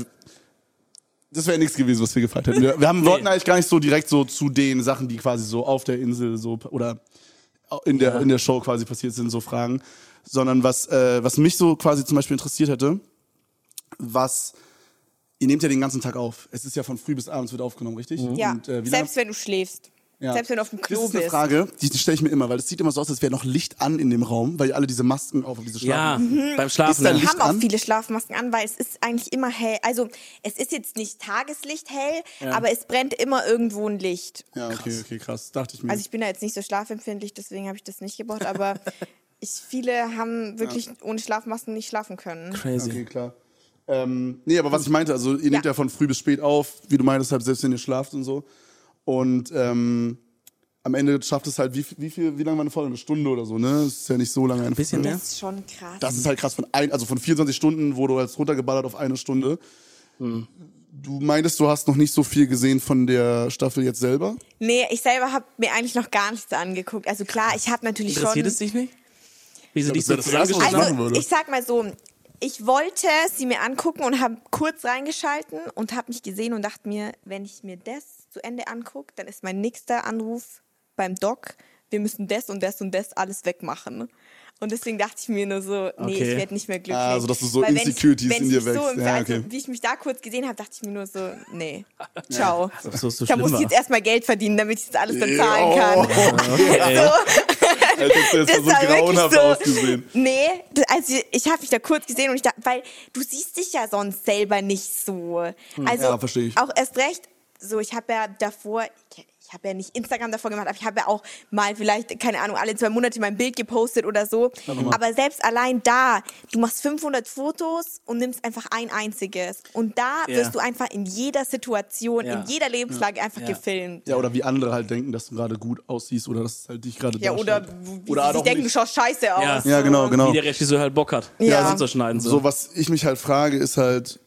das wäre nichts gewesen, was wir gefragt hätten. Wir, wir haben, wollten eigentlich gar nicht so direkt so zu den Sachen, die quasi so auf der Insel so oder in der, Ja. in der Show quasi passiert sind, so Fragen. Sondern was, äh, was mich so quasi zum Beispiel interessiert hätte, was, ihr nehmt ja den ganzen Tag auf. Es ist ja von früh bis abends wird aufgenommen, richtig? Ja, Und, äh, wie selbst wenn du schläfst. Ja. Selbst wenn du auf dem Klo Das ist eine bist. Frage, die, die stelle ich mir immer, weil es sieht immer so aus, als wäre noch Licht an in dem Raum, weil alle diese Masken auf, diese Ja, Schlafen. beim Ist Schlafen. da ja. Wir Licht haben auch an? viele Schlafmasken an, weil es ist eigentlich immer hell. Also es ist jetzt nicht Tageslicht hell, aber es brennt immer irgendwo ein Licht. Ja, okay, okay, krass. Dachte ich mir. Also ich bin da jetzt nicht so schlafempfindlich, deswegen habe ich das nicht gebraucht, aber ich, viele haben wirklich ohne Schlafmasken nicht schlafen können. Crazy. Okay, klar. Ähm, nee, aber was ich meinte, also ihr nehmt ja. Ja. von früh bis spät auf, wie du meintest, halt selbst wenn ihr schlaft und so. Und ähm, am Ende schafft es halt, wie, wie viel, wie lange war eine Folge? Eine Stunde oder so, ne? Das ist ja nicht so lange. Ein bisschen mehr. Das ist schon krass. Das ist halt krass, von ein, also von vierundzwanzig Stunden wurde du jetzt runtergeballert auf eine Stunde. Hm. Du meintest, du hast noch nicht so viel gesehen von der Staffel jetzt selber? Nee, ich selber habe mir eigentlich noch gar nichts angeguckt. Also klar, ich habe natürlich schon... Interessiert es dich nicht? Wie sie Ja, dich das so wär das Erste, was ich zusammengeschnitten machen haben? würde. Also ich sag mal so, ich wollte sie mir angucken und habe kurz reingeschalten und habe mich gesehen und dachte mir, wenn ich mir das zu Ende angucke, dann ist mein nächster Anruf beim Doc, wir müssen das und das und das alles wegmachen. Und deswegen dachte ich mir nur so, nee, Okay. ich werde nicht mehr glücklich. Ah, also, dass du so Weil wenn ich- Insecurities wenn in dir ich so wächst. im- Ja, also, okay. wie ich mich da kurz gesehen habe, dachte ich mir nur so, nee, ciao. Ob so, so Da schlimm muss ich war. jetzt erstmal Geld verdienen, damit ich das alles dann zahlen kann. Okay. Alter, das hat so war wirklich grauenhaft so- ausgesehen. Nee, d- also ich habe mich da kurz gesehen und ich dachte, weil du siehst dich ja sonst selber nicht so. Also Ja, verstehe ich. auch erst recht, so ich habe ja davor, ich habe ja nicht Instagram davor gemacht, aber ich habe ja auch mal vielleicht, keine Ahnung, alle zwei Monate mein Bild gepostet oder so. Aber selbst allein da, du machst fünfhundert Fotos und nimmst einfach ein einziges. Und da Ja. wirst du einfach in jeder Situation, Ja. in jeder Lebenslage einfach Ja. gefilmt. Ja, oder wie andere halt denken, dass du gerade gut aussiehst oder dass es halt dich gerade Ja, oder darstellt. wie Oder sie halt sich auch denken, du nicht. schaust scheiße aus. Ja. Ja, genau, genau. Wie der Regisseur halt Bock hat. Ja. Das anzuschneiden. So. So, was ich mich halt frage, ist halt,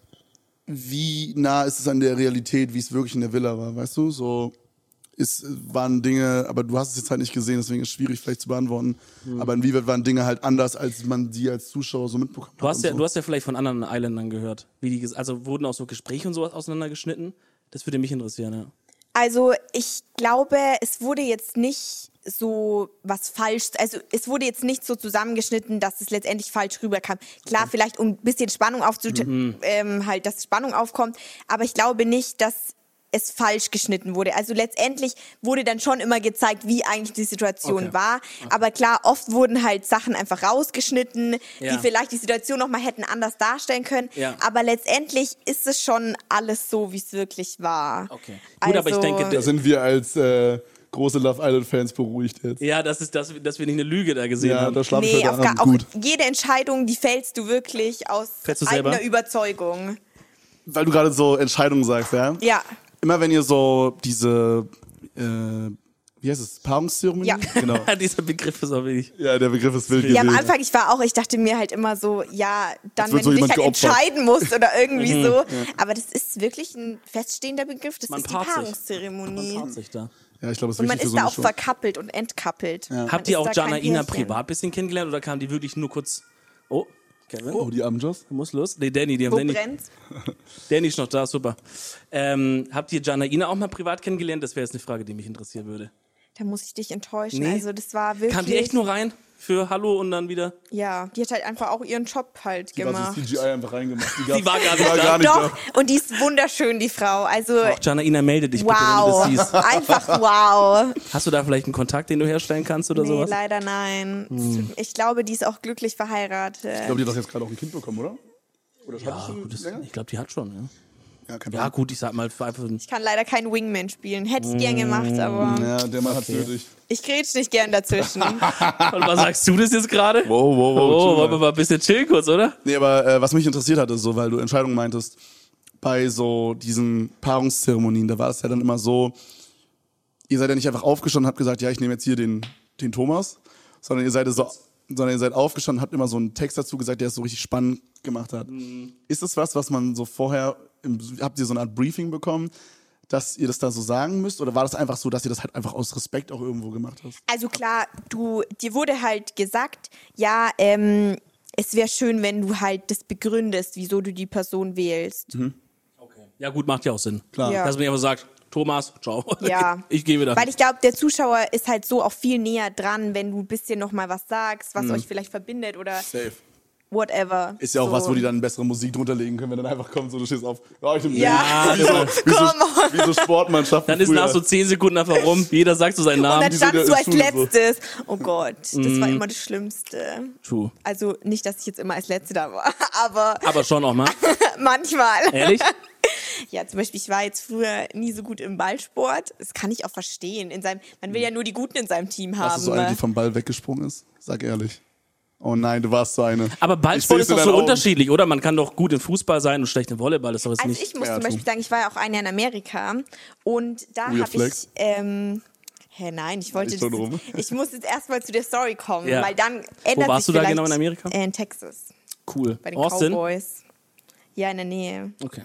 wie nah ist es an der Realität, wie es wirklich in der Villa war, weißt du? So, ist, waren Dinge, aber du hast es jetzt halt nicht gesehen, deswegen ist es schwierig vielleicht zu beantworten. Mhm. Aber inwieweit waren Dinge halt anders, als man sie als Zuschauer so mitbekommen Du hast, hat? ja, und du so. hast ja vielleicht von anderen Islandern gehört. Wie die, ges- also wurden auch so Gespräche und sowas auseinandergeschnitten? Das würde mich interessieren, ja. Also ich glaube, es wurde jetzt nicht so was falsch, also es wurde jetzt nicht so zusammengeschnitten, dass es letztendlich falsch rüberkam. Klar, vielleicht um ein bisschen Spannung aufzutun, ähm, halt, dass Spannung aufkommt, aber ich glaube nicht, dass es falsch geschnitten wurde. Also letztendlich wurde dann schon immer gezeigt, wie eigentlich die Situation Okay. war. Aber klar, oft wurden halt Sachen einfach rausgeschnitten, Ja. die vielleicht die Situation nochmal hätten anders darstellen können. Ja. Aber letztendlich ist es schon alles so, wie es wirklich war. Okay. Gut, aber ich Also- denke, Da sind wir als äh, große Love Island-Fans beruhigt jetzt. ja, das ist, dass, dass wir nicht eine Lüge da gesehen Ja, haben. da schlafe ich Nee, heute auf gar, Abend auch gut. jede Entscheidung, die fällst du wirklich aus Fällst du selber? eigener Überzeugung. Weil du gerade so Entscheidungen sagst, ja? Ja. Immer wenn ihr so diese, äh, wie heißt es, Paarungszeremonie? Ja. Genau. Dieser Begriff ist auch wirklich. Ja, der Begriff ist wild Ja, am gewählt. Anfang, ich war auch, ich dachte mir halt immer so, ja, dann, wird wenn so du dich jemand halt geopfert. entscheiden musst oder irgendwie so. Aber das ist wirklich ein feststehender Begriff, das Man ist die paart sich. Paarungszeremonie. Man paart sich da. Ja, ich glaube, es ist Und man wichtig ist für so da eine auch Show. verkappelt und entkappelt. Man Habt ihr ist auch da kein Janaina Pärchen. privat ein bisschen kennengelernt oder kamen die wirklich nur kurz. Oh, Kevin? Oh, die armen Joss? Du musst los? Nee, Danny, die haben Wo Danny. brennt's? Danny ist noch da, super. Ähm, habt ihr Janaina auch mal privat kennengelernt? Das wäre jetzt eine Frage, die mich interessieren würde. Da muss ich dich enttäuschen. Nee. Also das war wirklich... Kam die echt nur rein für Hallo und dann wieder? Ja, die hat halt einfach auch ihren Job halt Die war gemacht. so C G I einfach reingemacht. Die, Die war gar die nicht war da. gar nicht Doch, da. und die ist wunderschön, die Frau. Also, Auch Janaina, melde dich bitte, wow. wenn du das siehst. Einfach wow. Hast du da vielleicht einen Kontakt, den du herstellen kannst oder Nee, sowas? leider nein. Hm. Ich glaube, die ist auch glücklich verheiratet. Ich glaube, die hat doch jetzt gerade auch ein Kind bekommen, oder? Oder hat Ja, die schon gut, das, länger? ich glaube, die hat schon, ja. Ja, kein Ja, gut, ich sag mal, für einfach. Ich kann leider keinen Wingman spielen. Hätte ich gern gemacht, aber Ja, der Mann hat's nötig. ich grätsch nicht gern dazwischen. Und was sagst du das jetzt gerade? Wow, wow, wow. Oh, chill wollen wir mal. mal ein bisschen chillen kurz, oder? Nee, aber äh, was mich interessiert hatte, so, weil du Entscheidungen meintest, bei so diesen Paarungszeremonien, da war es ja dann immer so, ihr seid ja nicht einfach aufgestanden und habt gesagt, ja, ich nehme jetzt hier den, den Thomas, sondern ihr seid so, sondern ihr seid aufgestanden und habt immer so einen Text dazu gesagt, der es so richtig spannend gemacht hat. Mhm. Ist das was, was man so vorher, im, habt ihr so eine Art Briefing bekommen, dass ihr das da so sagen müsst? Oder war das einfach so, dass ihr das halt einfach aus Respekt auch irgendwo gemacht habt? Also klar, du, dir wurde halt gesagt, ja, ähm, es wäre schön, wenn du halt das begründest, wieso du die Person wählst. Mhm. Okay. Ja, gut, macht ja auch Sinn. Klar. Ja. Dass man einfach sagt, Thomas, ciao. Ja. Ich gehe wieder. Weil ich glaube, der Zuschauer ist halt so auch viel näher dran, wenn du ein bisschen nochmal was sagst, was euch vielleicht verbindet oder Safe. whatever. Ist ja auch so. was, wo die dann bessere Musik drunter legen können, wenn dann einfach kommt, so du stehst auf. Ja, ich nehm den. Ja, wie so, wie so, come on. wie so Sportmannschaften Dann ist früher. nach so zehn Sekunden einfach rum, jeder sagt so seinen Und Namen. dann die sind standst ja du in als Schule so. letztes. Oh Gott, das war immer das Schlimmste. True. Also nicht, dass ich jetzt immer als Letzte da war, aber Aber schon auch mal. manchmal. Ehrlich? Ja, zum Beispiel, ich war jetzt früher nie so gut im Ballsport. Das kann ich auch verstehen. In seinem, man will ja nur die Guten in seinem Team haben. Warst du so eine, die vom Ball weggesprungen ist? Sag ehrlich. Oh nein, du warst so eine. Aber Ballsport Ich ist seh's in doch so deinen Augen. unterschiedlich, oder? Man kann doch gut im Fußball sein und schlecht im Volleyball. Das ist doch jetzt Also nicht. ich muss Ja, zum Beispiel true. sagen, ich war ja auch ein Jahr in Amerika und da Weird habe ich, flex. ähm, hä, nein, ich wollte, Nicht schon das, rum. ich muss jetzt erstmal zu der Story kommen, Ja. weil dann ändert warst sich du da vielleicht, genau in Amerika? Äh, in Texas, Cool. bei den Austin? Cowboys. Ja, in der Nähe. Okay.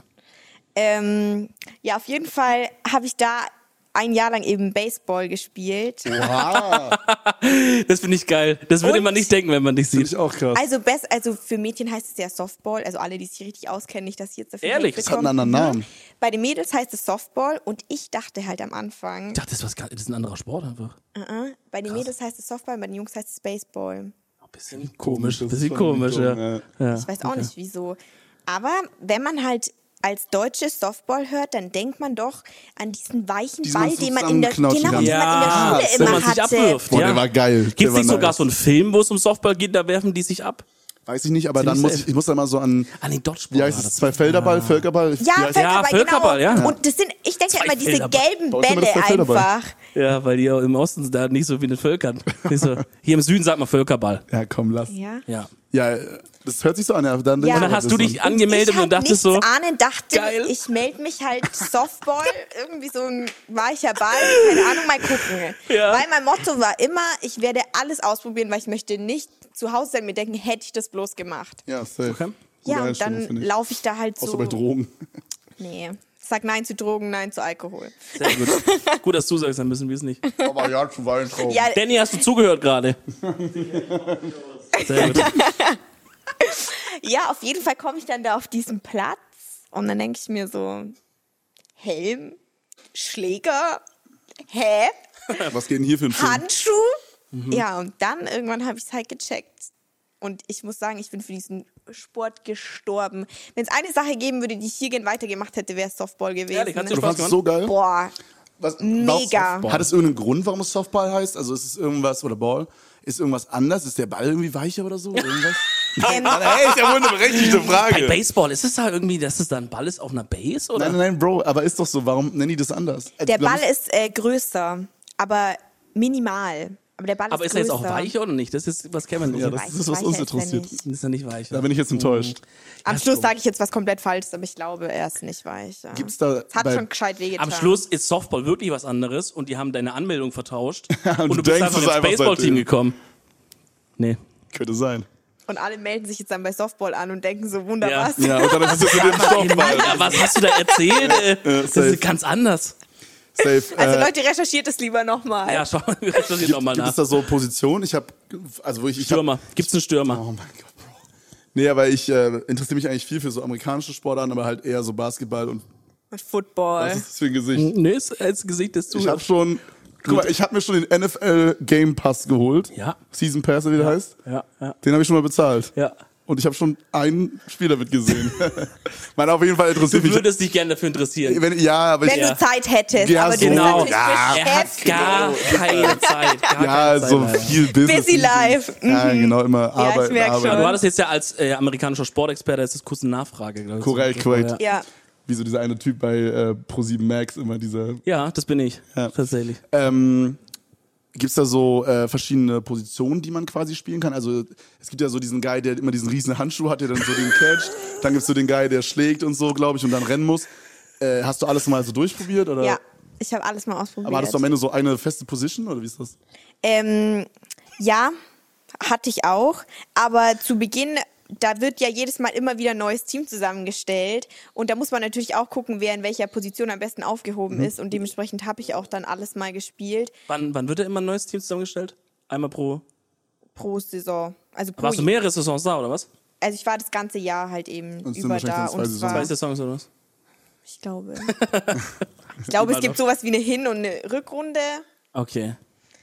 Ähm, ja, auf jeden Fall habe ich da ein Jahr lang eben Baseball gespielt. Wow. Das finde ich geil. Das würde Und- man nicht denken, wenn man dich Finde sieht. ich auch krass. Also, best, also für Mädchen heißt es ja Softball, also alle, die sich richtig auskennen, nicht, dass sie jetzt dafür Ehrlich? Hate Das hat einen bekommen. anderen Namen. Bei den Mädels heißt es Softball und ich dachte halt am Anfang, Ich dachte, das ist, was, das ist ein anderer Sport einfach. uh-uh, bei den Mädels heißt es Softball, bei den Jungs heißt es Baseball. Ein bisschen komisch. das ist Bisschen schon komisch, ja. dumm, ja. Ich weiß auch nicht wieso. Aber wenn man halt als Deutsches Softball hört, dann denkt man doch an diesen weichen Diesen Ball, man so den man in der, genau, zusammenknautscht den die man in der Ja, Schule wo immer man sich hatte. abwirft. Boah, ja. der war geil. Gibt Der es war nicht sogar nice. so einen Film, wo es um Softball geht, da werfen die sich ab? Weiß ich nicht, aber dann Ziemlich muss safe. ich, ich muss da mal so an, An den Dodgeball. wie heißt war es, zwei Felderball, Völkerball? Ja, Wie heißt- Völkerball, Völkerball, genau. ja. Und das sind, ich denke Zwei immer, diese Felderball. gelben Bei uns haben wir das Bälle zwei Felderball. einfach. Ja, weil die ja im Osten da nicht so wie in den Völkern. Nicht so. Hier im Süden sagt man Völkerball. Ja, komm, lass. Ja. Ja. Ja, das hört sich so an. Ja, dann Ja. Und dann hast du dich Und angemeldet ich und halt dachtest nichts so, ahnen, dachte, geil. ich melde mich halt Softball, irgendwie so ein weicher Ball, keine Ahnung, mal gucken. Ja. Weil mein Motto war immer, ich werde alles ausprobieren, weil ich möchte nicht zu Hause sein und mir denken, hätte ich das bloß gemacht. Ja, safe. Okay. Ja, Gute und dann Einstellung, finde ich. laufe ich da halt so. Außer bei Drogen. Nee. Sag nein zu Drogen, nein zu Alkohol. Sehr gut. Gut, dass du sagst, dann müssen wir es nicht. Aber ja, zu Weintrauben. Ja, Danny, hast du zugehört gerade? Sehr gut. ja, auf jeden Fall komme ich dann da auf diesen Platz und dann denke ich mir so, Helm, Schläger, hä? Was geht denn hier für ein Film? Handschuh? Ja, und dann irgendwann habe ich es halt gecheckt. Und ich muss sagen, ich bin für diesen Sport gestorben. Wenn es eine Sache geben würde, die ich hier gern weitergemacht hätte, wäre es Softball gewesen. Ehrlich, hat's dir Du Spaß fandest es so geil? Boah, Was, mega. Hat es irgendeinen Grund, warum es Softball heißt? Also ist es irgendwas, oder Ball, ist irgendwas anders? Ist der Ball irgendwie weicher oder so? Irgendwas? Ähm, Hey, ist ja wohl eine berechtigte Bei Frage. Baseball, ist es da irgendwie, dass es da ein Ball ist auf einer Base? Oder? Nein, nein, nein, Bro, aber ist doch so, warum nennen die das anders? Äh, der glaub Ball ich- ist äh, größer, aber minimal. Aber der Ball Aber ist ist er jetzt größer. auch weicher oder nicht? Das ist, was Kevin Ja, nicht. das ist das, was Weicher uns ist er interessiert. nicht. Das ist ja nicht weich. Da bin ich jetzt enttäuscht. Am Schluss sage ich jetzt was komplett Falsches, aber ich glaube, er ist nicht weich. Ja. Gibt's da Es hat bei- schon gescheit wehgetan. Am Schluss ist Softball wirklich was anderes und die haben deine Anmeldung vertauscht und, Und du du bist denkst einfach es ins einfach Baseball-Team seitdem. gekommen. Nee. Könnte sein. Und alle melden sich jetzt dann bei Softball an und denken so, wunder Ja. was. Ja, und dann ist es mit dem Stoffball. Ja, was hast du da erzählt? ey? Das safe. ist ganz anders. Safe. Also äh, Leute, recherchiert es lieber nochmal. Ja, schau mal, das jetzt nochmal gibt nach. es da so Positionen? Ich habe, also wo ich, ich hab, Stürmer. Gibt's einen Stürmer? Oh mein Gott, Bro. Nee, aber ich äh, interessiere mich eigentlich viel für so amerikanische Sportarten, aber halt eher so Basketball und Und Football. was ist das für ein Gesicht? Nee, ist als Gesicht des Ich habe Zuhörers. schon, guck mal, ich habe mir schon den N F L Game Pass geholt. Ja. Season Pass, wie der heißt. Ja, ja, Den habe ich schon mal bezahlt. ja. Und ich habe schon ein Spiel damit gesehen. Man, auf jeden Fall interessiert Du mich. würdest dich gerne dafür interessieren. Wenn, ja, aber Wenn ich, du Zeit hättest, Ja, aber so. du bist Genau. natürlich Ja. Er hat beschäftigt. gar keine Zeit. Gar ja, keine Zeit so leider. viel Business. Busy life. Ja, genau, immer ich Arbeit, merk Arbeit. schon. Aber du hattest jetzt ja als äh, amerikanischer Sportexperte, ist das kurz eine Nachfrage. Glaube ich. Korrekt, korrekt. Ja. Wie so dieser eine Typ bei äh, ProSieben Max, immer dieser. Ja, das bin ich. Ja. Tatsächlich. Ähm, Gibt es da so äh, verschiedene Positionen, die man quasi spielen kann? Also es gibt ja so diesen Guy, der immer diesen riesen Handschuh hat, der dann so den catcht. Dann gibt es so den Guy, der schlägt und so, glaube ich, und dann rennen muss. Äh, hast du alles mal so durchprobiert? Oder? Ja, ich habe alles mal ausprobiert. Aber hattest du am Ende so eine feste Position oder wie ist das? Ähm, ja, hatte ich auch. Aber zu Beginn, da wird ja jedes Mal immer wieder ein neues Team zusammengestellt. Und da muss man natürlich auch gucken, wer in welcher Position am besten aufgehoben Mhm. ist. Und dementsprechend habe ich auch dann alles mal gespielt. Wann, wann wird da immer ein neues Team zusammengestellt? Einmal pro. Pro Saison. Also, pro Warst du mehrere Saisons da, oder was? also ich war das ganze Jahr halt eben Und es sind über wahrscheinlich da. dann zwei Und es Saisons. war, Zwei Saisons oder was? ich glaube. ich glaube, es gibt sowas wie eine Hin- und eine Rückrunde. Okay.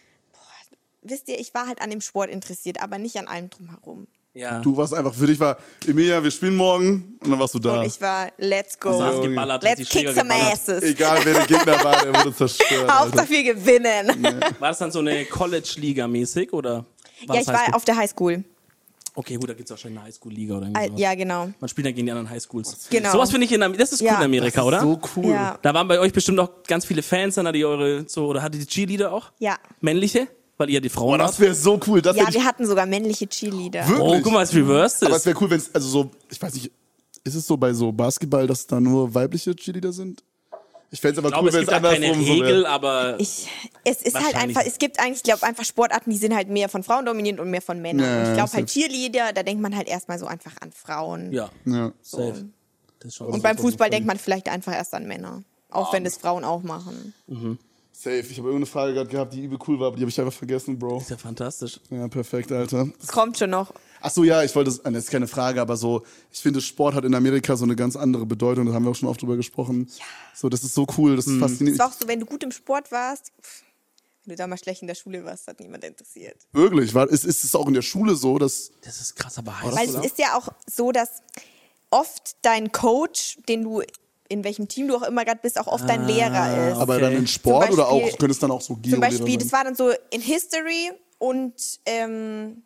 Wisst ihr, ich war halt an dem Sport interessiert, aber nicht an allem drumherum. Ja. Du warst einfach, für dich war, Emilia, wir spielen morgen und dann warst du da. Und ich war, let's go. Saß geballert, hat die Let's kick Schläger some geballert. asses. Egal wer der Gegner war, der wurde zerstört. Hauptsache wir gewinnen. War das dann so eine College-Liga mäßig oder? Ja, das ich war Highschool? auf der Highschool. Okay, gut, da gibt es wahrscheinlich eine Highschool-Liga oder irgendwie Al- sowas. Ja, genau. Man spielt ja gegen die anderen Highschools. Genau. Sowas finde ich in Amerika, das ist cool Ja. in Amerika, oder? So cool. Ja. Da waren bei euch bestimmt auch ganz viele Fans, dann die eure, so, oder hattet ihr Cheerleader auch? Ja. Männliche? Weil ihr die Boah, Frauen das wart? wäre so cool. Das Ja, hätte ich, wir hatten sogar männliche Cheerleader. Wirklich? Oh, guck mal, es reversed aber es ist. wäre cool, wenn es, also so, ich weiß nicht, ist es so bei so Basketball, dass da nur weibliche Cheerleader sind? Ich fände es aber Ich glaube, cool, es wenn es gibt da keine andersrum so Regel, wäre. aber Ich, es ist halt Wahrscheinlich. einfach, es gibt eigentlich, ich glaube, einfach Sportarten, die sind halt mehr von Frauen dominiert und mehr von Männern. Ja, und ich glaube halt safe. Cheerleader, da denkt man halt erstmal so einfach an Frauen. ja, Ja. safe. Das ist schon Und so. beim Fußball denkt man vielleicht einfach erst an Männer. Auch wenn das Frauen auch machen. Safe. Ich habe irgendeine Frage gerade gehabt, die übel cool war, aber die habe ich einfach vergessen, Bro. ist ja fantastisch. Ja, perfekt, Alter. Es kommt schon noch. Ach so, ja, ich wollte, das das ist keine Frage, aber so, ich finde, Sport hat in Amerika so eine ganz andere Bedeutung, da haben wir auch schon oft drüber gesprochen. Ja. So, das ist so cool, das ist Es faszinierend. ist auch so, wenn du gut im Sport warst, pff, wenn du da mal schlecht in der Schule warst, hat niemand interessiert. Wirklich, war, ist, ist es auch in der Schule so, dass, Das ist krass, aber das Weil so es lang? ist ja auch so, dass oft dein Coach, den du, in welchem Team du auch immer gerade bist, auch oft dein Lehrer ist. aber Okay. dann in Sport Zum oder auch, Beispiel- könnte es dann auch so Geo Zum Beispiel, das war dann so in History und ähm,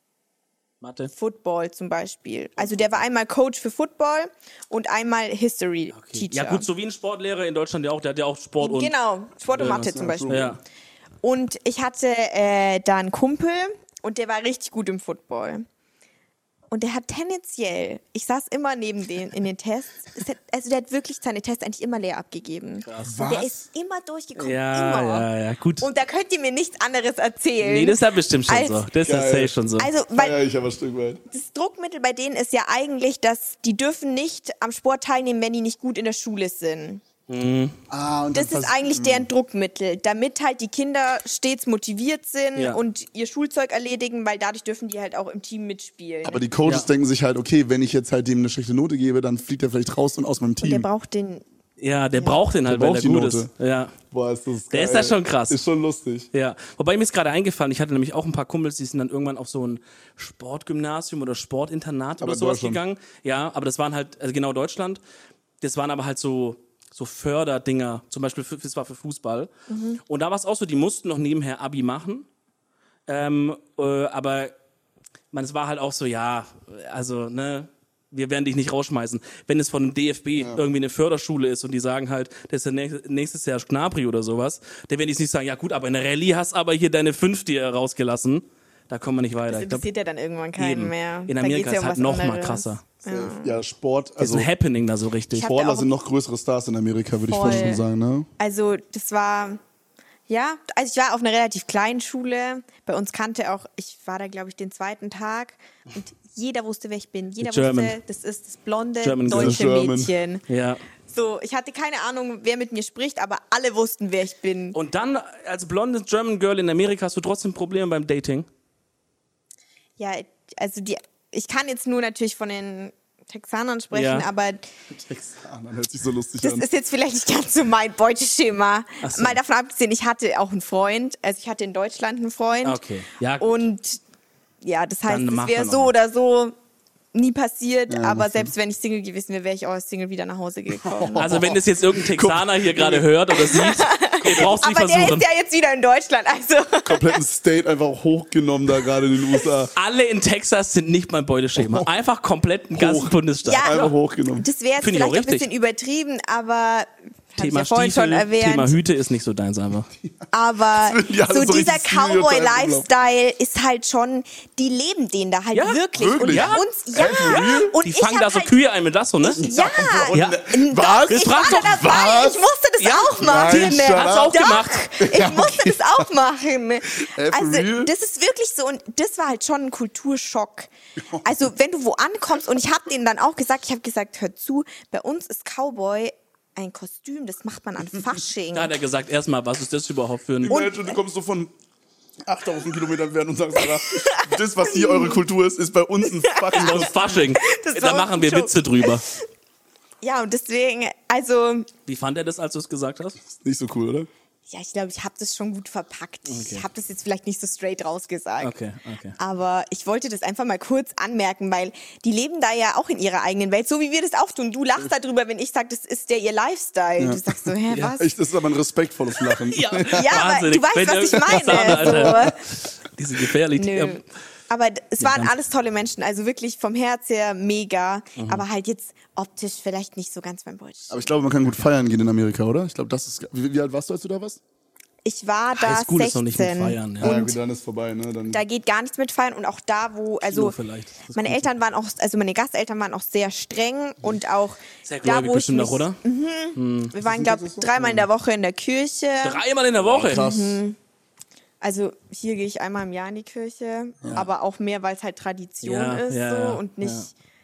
Mathe. Football zum Beispiel. Also der war einmal Coach für Football und einmal History Teacher. Ja gut, so wie ein Sportlehrer in Deutschland ja auch, der hat ja auch Sport und... Genau, Sport und Ja, Mathe das- zum Beispiel. Ja. Und ich hatte äh, da einen Kumpel und der war richtig gut im Football. Und der hat tendenziell, ich saß immer neben den in den Tests, es hat, also der hat wirklich seine Tests eigentlich immer leer abgegeben. Was? Der ist immer durchgekommen, Ja, immer. ja, ja, gut. Und da könnt ihr mir nichts anderes erzählen. Nee, das ist ja bestimmt schon Als- so. Das ist ja Geil. safe schon so. Also, Feier weil ich aber ein Stück weit. das Druckmittel bei denen ist ja eigentlich, dass die dürfen nicht am Sport teilnehmen, wenn die nicht gut in der Schule sind. Ah, und Das dann ist vers- eigentlich deren Druckmittel, damit halt die Kinder stets motiviert sind Ja. und ihr Schulzeug erledigen, weil dadurch dürfen die halt auch im Team mitspielen. Aber die Coaches Ja. denken sich halt, okay, wenn ich jetzt halt dem eine schlechte Note gebe, dann fliegt er vielleicht raus und aus meinem und der Team. braucht den. ja, der braucht den halt, Der weil braucht der die gut Note. ist. Ja. Boah, ist das Der ist geil. ja schon krass. Ist schon lustig. Ja, wobei mir ist gerade eingefallen, ich hatte nämlich auch ein paar Kumpels, die sind dann irgendwann auf so ein Sportgymnasium oder Sportinternat Aber oder in sowas Deutschland. gegangen. Ja, aber das waren halt, also genau Deutschland, das waren aber halt so, so Förderdinger, zum Beispiel, für, das war für Fußball. Und da war es auch so, die mussten noch nebenher Abi machen, ähm, äh, aber man, es war halt auch so, ja, also, ne, wir werden dich nicht rausschmeißen. Wenn es von dem D F B irgendwie eine Förderschule ist und die sagen halt, das ist der nächste, nächstes Jahr Gnabry oder sowas, dann werden die nicht sagen, ja gut, aber in der Rallye hast aber hier deine fünf dir rausgelassen. Da kommen wir nicht weiter. Das Ich glaub, interessiert ja dann irgendwann keinen eben. mehr. In Da Amerika geht's ja ist um halt was noch mal anderes. krasser. Ja, ja Sport, Das also ist ein Happening da so richtig. Ich hab- Sportler auch- sind noch größere Stars in Amerika, würde ich Voll. fast schon sagen, ne? Also das war, ja, also ich war auf einer relativ kleinen Schule. Bei uns kannte auch, ich war da glaube ich den zweiten Tag und jeder wusste, wer ich bin. Jeder German. wusste, das ist das blonde German girl. deutsche German. Mädchen. Ja. So, ich hatte keine Ahnung, wer mit mir spricht, aber alle wussten, wer ich bin. Und dann als blonde German Girl in Amerika hast du trotzdem Probleme beim Dating. Ja, also die, ich kann jetzt nur natürlich von den Texanern sprechen, Ja. aber Texaner, hört sich so lustig das an. ist jetzt vielleicht nicht ganz so mein Beuteschema. Ach so. Mal davon abgesehen, ich hatte auch einen Freund, also ich hatte in Deutschland einen Freund. Okay. Ja, gut. Und ja, das heißt, Dann es macht wäre man so auch oder so nie passiert, Ja, aber das selbst wenn ich Single gewesen wäre, wäre ich auch als Single wieder nach Hause gekommen. Also wenn das jetzt irgendein Texaner hier gerade hört oder sieht, ihr braucht es nicht aber der versuchen. ist ja jetzt wieder in Deutschland, also. Kompletten State einfach hochgenommen da gerade in den U S A. Alle in Texas sind nicht mein Beuteschema. Einfach komplett einen ganzen Hoch. Bundesstaat. Ja. Einfach hochgenommen. Das wäre jetzt Finde ich auch vielleicht ein richtig. bisschen übertrieben, aber habe ich Thema ja vorhin schon Stiefel, erwähnt. Thema Hüte ist nicht so deins einfach. Aber Das will die alle so so dieser richtig stereotype Cowboy-Lifestyle ist halt schon, die leben den da halt Ja, wirklich. wirklich? Und Ja? uns, ja. real? Und Die ich fangen hab da so halt, Kühe ein mit Lasso, ne? Ja, Ja. Was? ich frag war doch, da dabei, was? ich musste das Ja, auch machen. nein, shut Hat's auch Doch, gemacht. Ich Ja, musste okay. das auch machen. Ey, for Also real? das ist wirklich so und das war halt schon ein Kulturschock. Also wenn du wo ankommst und ich habe denen dann auch gesagt, ich habe gesagt, hör zu, bei uns ist Cowboy ein Kostüm, das macht man an Fasching. Da hat er gesagt, erstmal, was ist das überhaupt für ein... Imagine, du kommst so von achttausend Kilometern entfernt und sagst, Alter, das, was hier eure Kultur ist, ist bei uns ein fucking Das ist Fasching. Das Da war machen wir schon- Witze drüber. Ja, und deswegen, also, Wie fand er das, als du es gesagt hast? Nicht so cool, oder? ja, ich glaube, ich habe das schon gut verpackt. Okay. Ich habe das jetzt vielleicht nicht so straight rausgesagt. Okay, okay. Aber ich wollte das einfach mal kurz anmerken, weil die leben da ja auch in ihrer eigenen Welt, so wie wir das auch tun. Du lachst darüber, wenn ich sage, das ist der ihr Lifestyle. Du sagst so, hä, Ja. was? Ich, das ist aber ein respektvolles Lachen. Ja, Ja, aber wahnsinnig. du weißt, Wenn was ich irgendwas sagen, meine. Alter. So. Die sind gefährlich. Nö. Ja. Aber d- es Ja, waren ganz- alles tolle Menschen, also wirklich vom Herz her mega, Mhm. aber halt jetzt optisch vielleicht nicht so ganz mein Deutsch. Aber ich glaube, man kann gut feiern gehen in Amerika, oder? Ich glaube, das ist. Wie, wie alt warst du, als du da warst? Ich war da Highschool ist noch sechzehn nicht mit Feiern, ja. Ja, und gut, dann ist vorbei, ne? Dann da geht gar nichts mit feiern und auch da, wo, also vielleicht. Das ist meine gut. Eltern waren auch, also meine Gasteltern waren auch sehr streng und auch Sehr da, gläubig wo ich bestimmt mich, auch, oder? wir waren, glaube ich, so? dreimal in der Woche in der Kirche. Dreimal in der Woche. krass. Also hier gehe ich einmal im Jahr in die Kirche, aber auch mehr, weil es halt Tradition Ja, ist ja, so ja, und nicht. ja.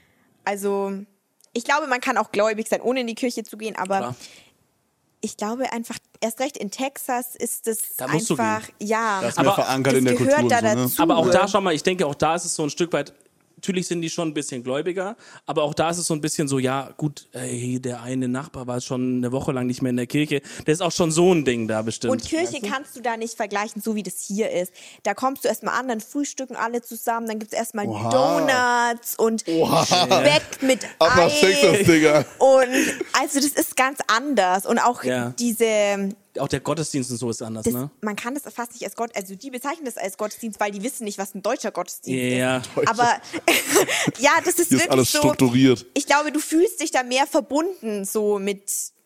Also ich glaube, man kann auch gläubig sein, ohne in die Kirche zu gehen, aber Klar. ich glaube einfach, erst recht in Texas ist es Da musst du einfach, ja, Das ist Aber mehr verankert das in der gehört Kultur. da und so, ne? dazu. Aber auch da, schau mal, ich denke, auch da ist es so ein Stück weit, natürlich sind die schon ein bisschen gläubiger, aber auch da ist es so ein bisschen so, ja, gut, ey, der eine Nachbar war schon eine Woche lang nicht mehr in der Kirche. Das ist auch schon so ein Ding da bestimmt. Und Kirche kannst du da nicht vergleichen, so wie das hier ist. Da kommst du erstmal an, dann frühstücken alle zusammen, dann gibt es erstmal Oha. Donuts und Speck mit Ab nach Ei. Texas, Digga. Und also das ist ganz anders. Und auch Ja. diese, auch der Gottesdienst und so ist anders, das, ne? man kann das fast nicht als Gott, also die bezeichnen das als Gottesdienst, weil die wissen nicht, was ein deutscher Gottesdienst Ja. ist. Aber ja, das ist Hier ist wirklich alles so. strukturiert. Ich glaube, du fühlst dich da mehr verbunden so mit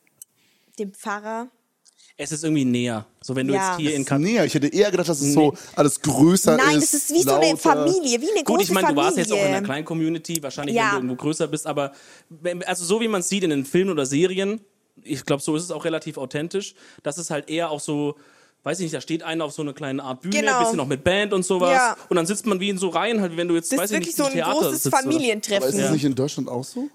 dem Pfarrer. Es ist irgendwie näher. So, wenn du Ja. jetzt hier in Ist Kat näher. Ich hätte eher gedacht, dass es so alles größer Nein, ist. das ist wie so eine lauter. Familie, wie eine Gut, große ich meine, du warst jetzt auch in einer Familie. kleinen Community, wahrscheinlich, Ja. wenn du irgendwo größer bist, aber wenn, also so wie man es sieht in den Filmen oder Serien, ich glaube, so ist es auch relativ authentisch, das ist halt eher auch so, weiß ich nicht, da steht einer auf so einer kleinen Art Bühne, Genau. bisschen auch mit Band und sowas Ja. und dann sitzt man wie in so Reihen, halt, wie wenn du jetzt, Das weiß ist ich wirklich nicht, so im ein Theater großes sitzt. Oder? Aber ist Familientreffen. es nicht in Deutschland auch so?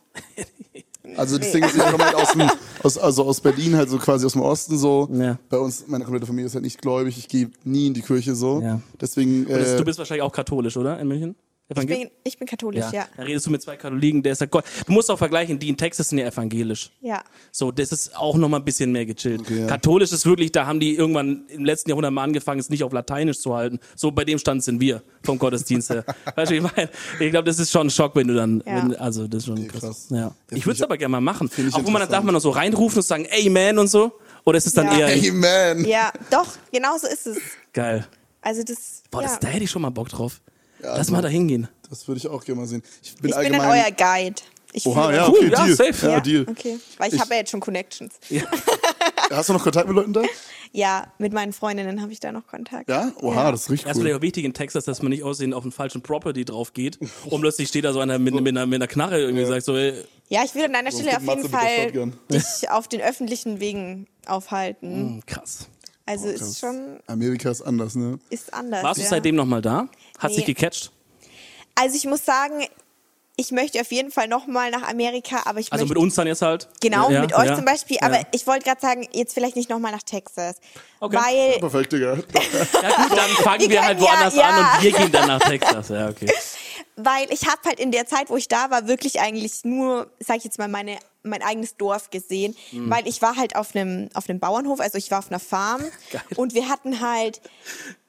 Also das Ding ist, ich komme halt aus, dem, aus, also aus Berlin, halt so quasi aus dem Osten so. Ja. Bei uns, meine komplette Familie ist halt nicht gläubig, ich gehe nie in die Kirche so. Ja. Deswegen, Und das, äh, du bist wahrscheinlich auch katholisch, oder, in München? Ich Evangel- bin, ich bin katholisch, ja. Da redest du mit zwei Katholiken, der ist ja Gott. Du musst auch vergleichen, die in Texas sind ja evangelisch. Ja. So, das ist auch noch mal ein bisschen mehr gechillt. Okay, ja. Katholisch ist wirklich, da haben die irgendwann im letzten Jahrhundert mal angefangen, es nicht auf Lateinisch zu halten. So, bei dem Stand sind wir vom Gottesdienst her. Weißt du, ich meine, ich glaube, das ist schon ein Schock, wenn du dann, Ja. wenn, also, das ist schon krass. krass. Ja. Ja, Ich würde es find aber gerne mal machen. find ich Auch wo man dann darf interessant. man noch so reinrufen und sagen, ey, man und so. Oder ist es dann Ja. eher hey man. Ja, doch, genau so ist es. geil? Also das, Boah, ja. das, da hätte ich schon mal Bock drauf. Lass also- mal da hingehen. Das würde ich auch gerne mal sehen. Ich bin ich bin allgemein. dann euer Guide. Ich Oha, führe- ja, Cool, okay, ja, Deal. safe. Ja, Ja, Deal. okay. Weil ich, Ich- habe ja jetzt schon Connections. Hast du noch Kontakt mit Leuten da? Ja, mit meinen Freundinnen habe ich da noch Kontakt. Ja? Oha, das ist richtig Das ist vielleicht cool. auch wichtig in Texas, dass man nicht aussehen auf einen falschen Property drauf geht und plötzlich steht da so einer mit, mit, einer, mit einer Knarre irgendwie und sagt so, ey, Ja, ich will an deiner Stelle auf kommt jeden Matze mit der Fall Shotgun. dich auf den öffentlichen Wegen aufhalten. hm, krass. Also Krass. ist schon, Amerika ist anders, ne? ist anders. Warst du ja. seitdem nochmal da? Hat Nee. sich gecatcht? Also ich muss sagen, ich möchte auf jeden Fall nochmal nach Amerika, aber ich Also möchte... mit uns dann jetzt halt? Genau, Ja, mit euch ja, zum Beispiel. Aber ja. ich wollte gerade sagen, jetzt vielleicht nicht nochmal nach Texas. Okay. Weil, Perfekt, Digga. Ja gut, dann fangen Wir wir halt können ja- woanders ja. an und wir gehen dann nach Texas. Ja, okay. weil ich habe halt in der Zeit, wo ich da war, wirklich eigentlich nur, sag ich jetzt mal, meine, mein eigenes Dorf gesehen. Mhm. Weil ich war halt auf einem auf einem Bauernhof, also ich war auf einer Farm. Geil. Und wir hatten halt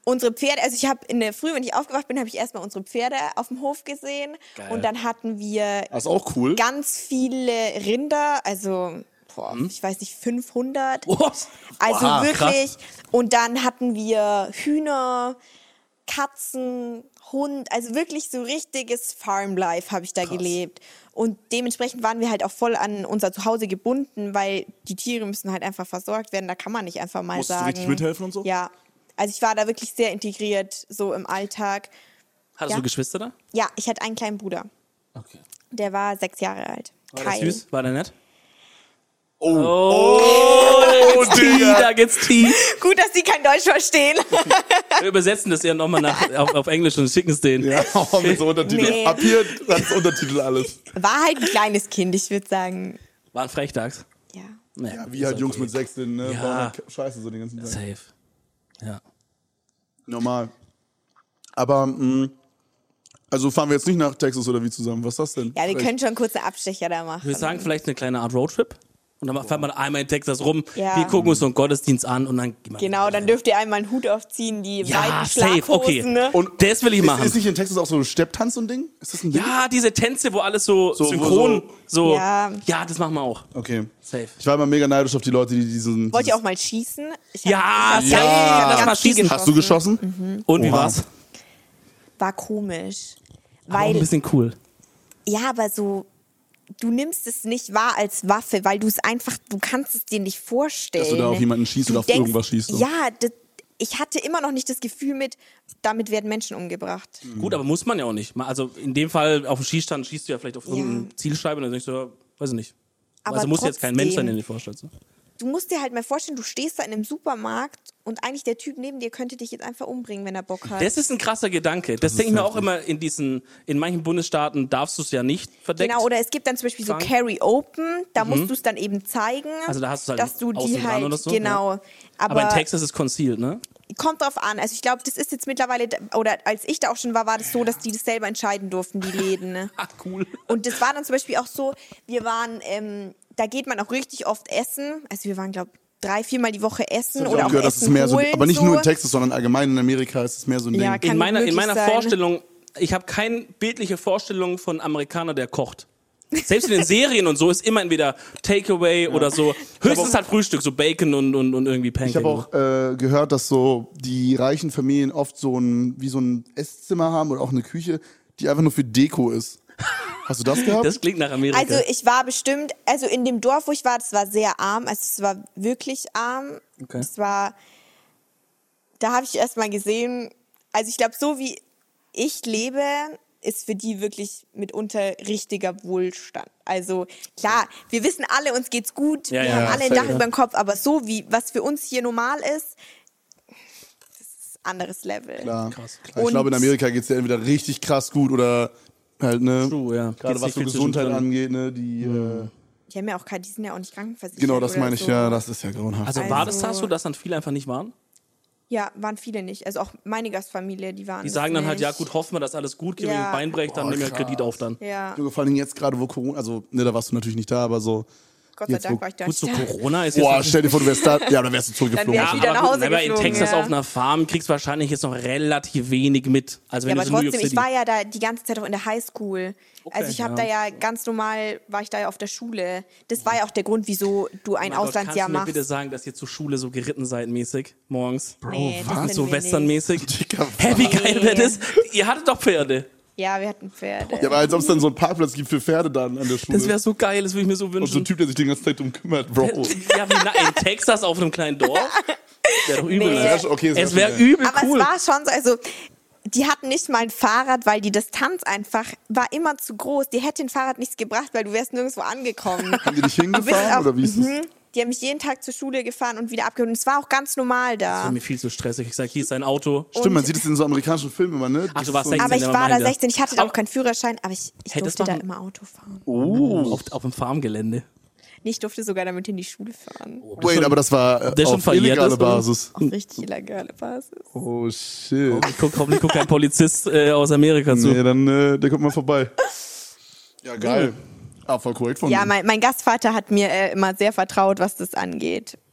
unsere Pferde, also ich habe in der Früh, wenn ich aufgewacht bin, habe ich erstmal unsere Pferde auf dem Hof gesehen. Geil. Und dann hatten wir das ist auch cool. ganz viele Rinder, also boah, hm? ich weiß nicht, fünfhundert. Was? Also Wow, wirklich. Krass. Und dann hatten wir Hühner, Katzen, Hund, also wirklich so richtiges Farmlife habe ich da Krass. gelebt. Und dementsprechend waren wir halt auch voll an unser Zuhause gebunden, weil die Tiere müssen halt einfach versorgt werden. Da kann man nicht einfach mal Musstest sagen. Musstest du richtig mithelfen und so? Ja, also ich war da wirklich sehr integriert, so im Alltag. Hattest ja. du Geschwister da? Ja, ich hatte einen kleinen Bruder. Okay. Der war sechs Jahre alt. War Kai. der süß? War der nett? Oh, oh, oh Tee, da geht's Tee. Gut, dass die kein Deutsch verstehen. Wir übersetzen das ja nochmal auf, auf Englisch und schicken es denen. Ja, mit so Untertitel. Nee. Ab hier das Untertitel alles. War halt ein kleines Kind, ich würde sagen. War ein Frechdachs. Ja. Naja, Ja, wie halt Jungs mit sechs sind, ne? Ja. Bauen halt Scheiße so den ganzen Tag. Safe. Ja. Normal. Aber, mh, also fahren wir jetzt nicht nach Texas oder wie zusammen? Was ist das denn? Ja, wir Vielleicht? können schon kurze Abstecher da machen. Ich würde sagen, vielleicht eine kleine Art Roadtrip. Und dann fährt man einmal in Texas rum, Ja. wir gucken uns so einen Gottesdienst an und dann gehen wir. Genau, dann dürft ihr einmal einen Hut aufziehen, die Ja, weiten safe, Schlaghosen. okay. Ne? Und Das will ich ist, machen. ist nicht in Texas auch so Stepptanz und Ding? Ist das ein Ding? Ja, diese Tänze, wo alles so, So, wo synchron, so, Ja. ja, das machen wir auch. Okay. Safe. Ich war immer mega neidisch auf die Leute, die diesen... Wollt ihr dieses- auch mal schießen? Ich Ja, hab, ich ja, hab ja, ganz lass mal viel schießen. Hast du geschossen? Mhm. Und wie Oha. war's? War komisch. Aber auch Weil, ein bisschen cool. ja, aber so, du nimmst es nicht wahr als Waffe, weil du es einfach, du kannst es dir nicht vorstellen. Dass du da auf jemanden schießt Du oder auf denkst, irgendwas schießt. So. Ja, das, ich hatte immer noch nicht das Gefühl mit, damit werden Menschen umgebracht. Gut, aber muss man ja auch nicht. Mal- Also in dem Fall auf dem Schießstand schießt du ja vielleicht auf Ja. irgendeine Zielscheibe und dann denkst du, ja, weiß ich nicht. Aber also muss jetzt kein Mensch sein, trotzdem. den du dir vorstellst. Ne? Du musst dir halt mal vorstellen, du stehst da in einem Supermarkt und eigentlich der Typ neben dir könnte dich jetzt einfach umbringen, wenn er Bock hat. Das ist ein krasser Gedanke. Das, ist denke ich mir auch heftig. immer in diesen, in manchen Bundesstaaten darfst du es ja nicht verdeckt. Genau, oder es gibt dann zum Beispiel so fangen. Carry Open, da musst du es dann eben zeigen, Also da hast du halt dass du außen die dran halt, oder so, genau. Aber, Aber, in Texas ist concealed, ne? kommt drauf an. Also ich glaube, das ist jetzt mittlerweile, oder als ich da auch schon war, war das so, dass die das selber entscheiden durften, die Läden. Ne? Ah, cool. Und das war dann zum Beispiel auch so, wir waren, ähm, da geht man auch richtig oft essen. Also wir waren, glaube ich, drei, viermal die Woche essen Ich oder hab auch gehört, dass Essen es mehr so, holen. aber nicht so. nur in Texas, sondern allgemein in Amerika ist es mehr so ein Ja, Ding. kann In meiner, in möglich meiner sein. Vorstellung, ich habe keine bildliche Vorstellung von Amerikaner, der kocht. Selbst in den Serien und so ist immer entweder Takeaway oder so. Höchstens auch- halt Frühstück, so Bacon und, und, und irgendwie Pancake. Ich habe auch äh, gehört, dass so die reichen Familien oft so ein wie so ein Esszimmer haben oder auch eine Küche, die einfach nur für Deko ist. Hast du das gehabt? Das klingt nach Amerika. Also ich war bestimmt, also in dem Dorf, wo ich war, das war sehr arm, also es war wirklich arm. Okay. Es war, da habe ich erst mal gesehen, also ich glaube, so wie ich lebe, ist für die wirklich mitunter richtiger Wohlstand. Also klar, wir wissen alle, uns geht's gut, Ja, wir ja, haben ja, alle ein safe, Dach ja. über dem Kopf, aber so wie, was für uns hier normal ist, das ist ein anderes Level. Klar. Krass. Ich glaube, in Amerika geht's ja entweder richtig krass gut oder halt, ne? True, ja. Gerade Geht's was nicht so viel Gesundheit zwischendrin. angeht, ne? Die, äh, Die haben ja auch kein, die sind ja auch nicht krankenversichert. genau, das oder meine ich, so. ja, das ist ja grauenhaft. Also war das Also- das so, dass dann viele einfach nicht waren? Ja, waren viele nicht. Also auch meine Gastfamilie, die waren Die das sagen dann halt, nicht. ja gut, hoffen wir, dass alles gut geht, wenn Ja. ihr Bein brecht, dann Boah, nehmen wir krass. Kredit auf dann. Ja, Junge, vor allem jetzt gerade, wo Corona, also, ne, da warst du natürlich nicht da, aber so. Gott sei jetzt, Dank wo- war ich da Gut, nicht so da. Corona ist jetzt... Boah, stell dir vor, du wärst da, ja, dann wärst du zurückgeflogen. Dann wär ich wieder aber nach gut, Hause aber in geflogen, Texas ja. auf einer Farm kriegst du wahrscheinlich jetzt noch relativ wenig mit. Also wenn Ja, du aber so New York trotzdem, City... ich war ja da die ganze Zeit auch in der Highschool. Okay, also ich habe ja. da ja ganz normal, war ich da ja auf der Schule. Das war ja auch der Grund, wieso du ein Mein Gott, Auslandsjahr kannst du mir machst. bitte sagen, dass ihr zur Schule so geritten seid mäßig morgens? Nee, das was? sind So wir westernmäßig? Dicker, Hä, wie geil Nee. wäre das? Ihr hattet doch Pferde. nicht. Ja, wir hatten Pferde. Ja, aber als ob es dann so einen Parkplatz gibt für Pferde dann an der Schule. Das wäre so geil, das würde ich mir so und so ein wünschen. Typ, der sich die ganze Zeit drum kümmert, Bro. Ja, wie na, in Texas auf einem kleinen Dorf? Wäre doch übel. Nee. ne? Das wär okay, das wär es wäre schon geil. übel Aber cool. es war schon so, also die hatten nicht mal ein Fahrrad, weil die Distanz einfach war immer zu groß. Die hätte ein Fahrrad nichts gebracht, weil du wärst nirgendwo angekommen. Haben die dich Du bist hingefahren auch- oder wie ist das? Mhm. Die haben mich jeden Tag zur Schule gefahren und wieder abgeholt. Und es war auch ganz normal Das da. war mir viel zu stressig. Ich sag, hier ist dein Auto. Stimmt, man sieht es in so amerikanischen Filmen immer, ne? Ach, Das du warst ist so- sechzehn. Aber ich never war da mind, ja. sechzehn, ich hatte da Aber- auch keinen Führerschein, aber ich, ich Hättest durfte da machen- immer Auto fahren. Oh, auf, auf dem Farmgelände. Nee, ich durfte sogar damit in die Schule fahren. Wait, aber das war äh, der schon auf verjährt illegale ist, oder? Basis. Auf richtig illegale Basis. Oh, shit. Ich guck, hoffentlich guckt kein Polizist äh, aus Amerika zu. Nee, dann, äh, der kommt mal vorbei. Ja, geil. Ah, voll korrekt von Ja, ihm. mein, mein Gastvater hat mir äh, immer sehr vertraut, was das angeht.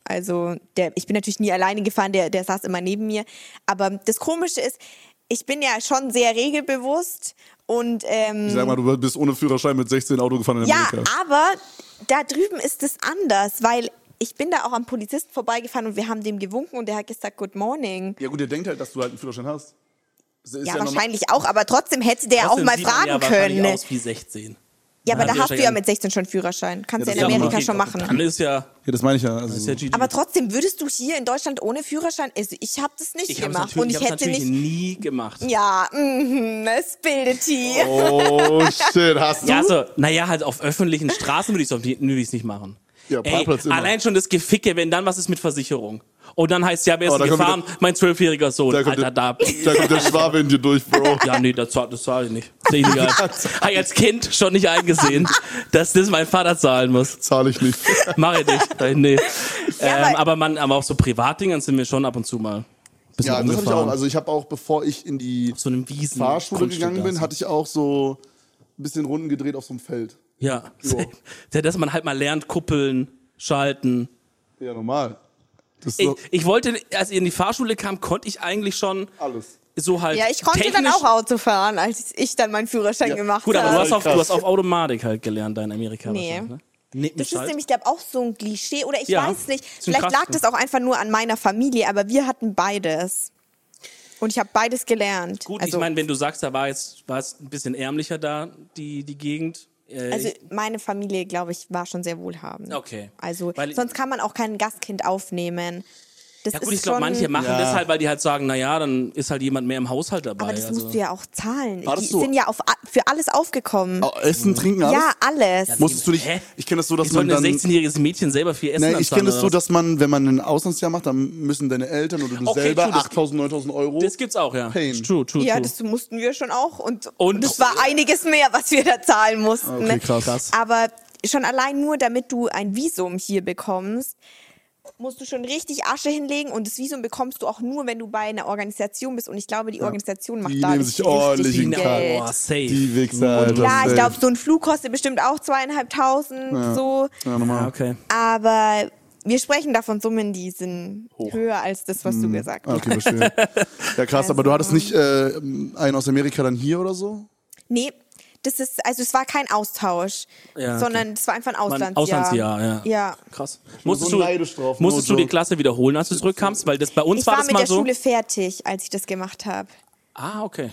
Also der, ich bin natürlich nie alleine gefahren, der, der saß immer neben mir. Aber das Komische ist, ich bin ja schon sehr regelbewusst und ähm, ich sag mal, du bist ohne Führerschein mit sechzehn Auto gefahren in Amerika. Ja, aber da drüben ist es anders, weil ich bin da auch am Polizisten vorbeigefahren und wir haben dem gewunken und der hat gesagt, Good morning. Ja gut, der denkt halt, dass du halt einen Führerschein hast. Ja, ja, wahrscheinlich auch, aber trotzdem hätte der trotzdem auch mal fragen ja können. Aus wie sechzehn. Ja, aber da hast du ja mit sechzehn schon Führerschein. Kannst ja, ja in Amerika okay, schon machen. Dann ist ja, ja, das meine ich ja. Also. Ja aber trotzdem, würdest du hier in Deutschland ohne Führerschein, also ich habe das nicht ich gemacht. Und ich, ich hätte natürlich nicht nie gemacht. Ja, mm, es bildet hier. Oh shit, hast du? Ja, also, naja, halt auf öffentlichen Straßen würde ich es nicht machen. Ja, Ey, immer. Allein schon das Geficke, wenn dann was ist mit Versicherung. Und dann heißt es ja, wer ist oh, gefahren? Der, mein zwölfjähriger Sohn. Da Alter, der, da. Da kommt der Schwabe in dir durch, Bro. Ja, nee, das, das zahle ich nicht. Sehe ich nicht ein. Habe ich als Kind schon nicht eingesehen, dass das mein Vater zahlen muss. Zahle ich nicht. Mach ich nicht. Nee. Ja, ähm, aber man, aber auch so Privatdingen sind wir schon ab und zu mal. Ja, das habe ich auch. Also ich habe auch, bevor ich in die so einem Wiesen Fahrschule gegangen bin, hatte ich auch so ein bisschen Runden gedreht auf so einem Feld. Ja. ja. Dass man halt mal lernt, kuppeln, schalten. Ja, normal. Das ich, ich wollte, als ich in die Fahrschule kam, konnte ich eigentlich schon alles. So halt ja, ich konnte technisch dann auch Auto fahren, als ich dann meinen Führerschein ja. gemacht Gut, aber habe. du hast, auf, du hast auf Automatik halt gelernt, da in Amerika. Nee. Ne? Nee, das ist nämlich, glaube auch so ein Klischee. Oder ich ja. weiß nicht, vielleicht lag das auch einfach nur an meiner Familie, aber wir hatten beides. Und ich habe beides gelernt. Gut, also, ich meine, wenn du sagst, da war jetzt war es ein bisschen ärmlicher da, die, die Gegend. Äh, also meine Familie, glaube ich, war schon sehr wohlhabend. Okay. Also weil, sonst kann man auch kein Gastkind aufnehmen. Das ja gut, ist ich glaube, manche machen ja. das halt, weil die halt sagen, naja, dann ist halt jemand mehr im Haushalt dabei. Aber das also. musst du ja auch zahlen. War das die so? sind ja auf, für alles aufgekommen. Oh, Essen, Trinken, alles? Ja, alles. Ja, Musstest du dich, Hä? ich kenne das so, dass Wie man soll ein dann... sechzehnjähriges Mädchen selber viel Essen Nee, ich kenne das so, was? dass man, wenn man ein Auslandsjahr macht, dann müssen deine Eltern oder du Okay, selber true, das- achttausend, neuntausend Euro... Das gibt's auch, ja. Pain. True, true, Ja, true. das mussten wir schon auch. Und, Und- das war einiges mehr, was wir da zahlen mussten. Okay, krass. Krass. Aber schon allein nur, damit du ein Visum hier bekommst, musst du schon richtig Asche hinlegen. Und das Visum bekommst du auch nur, wenn du bei einer Organisation bist. Und ich glaube, die Organisation macht Die da nehmen richtig sich ordentlich in Geld. Kack. Boah, safe. Die Wichser, Alter. Ja, ich safe. glaube, so ein Flug kostet bestimmt auch zweieinhalbtausend, Ja. so. Ja, normal. Ja, okay. Aber wir sprechen da von Summen, die sind Hoch. höher als das, was du gesagt Ah, hast. okay, verstehe. Ja, krass, Also- aber du hattest nicht äh, einen aus Amerika dann hier oder so? Nee, das ist, also es war kein Austausch, Ja, okay. sondern es war einfach ein Mein Auslandsjahr. Auslandsjahr, ja. Ja. Krass. bin Musstest so du, neidisch drauf, musstest no du die joke. Klasse wiederholen, als du zurückkamst? Weil das bei uns Ich war war das mit mal der so. Schule fertig, als ich das gemacht habe. Ah, okay.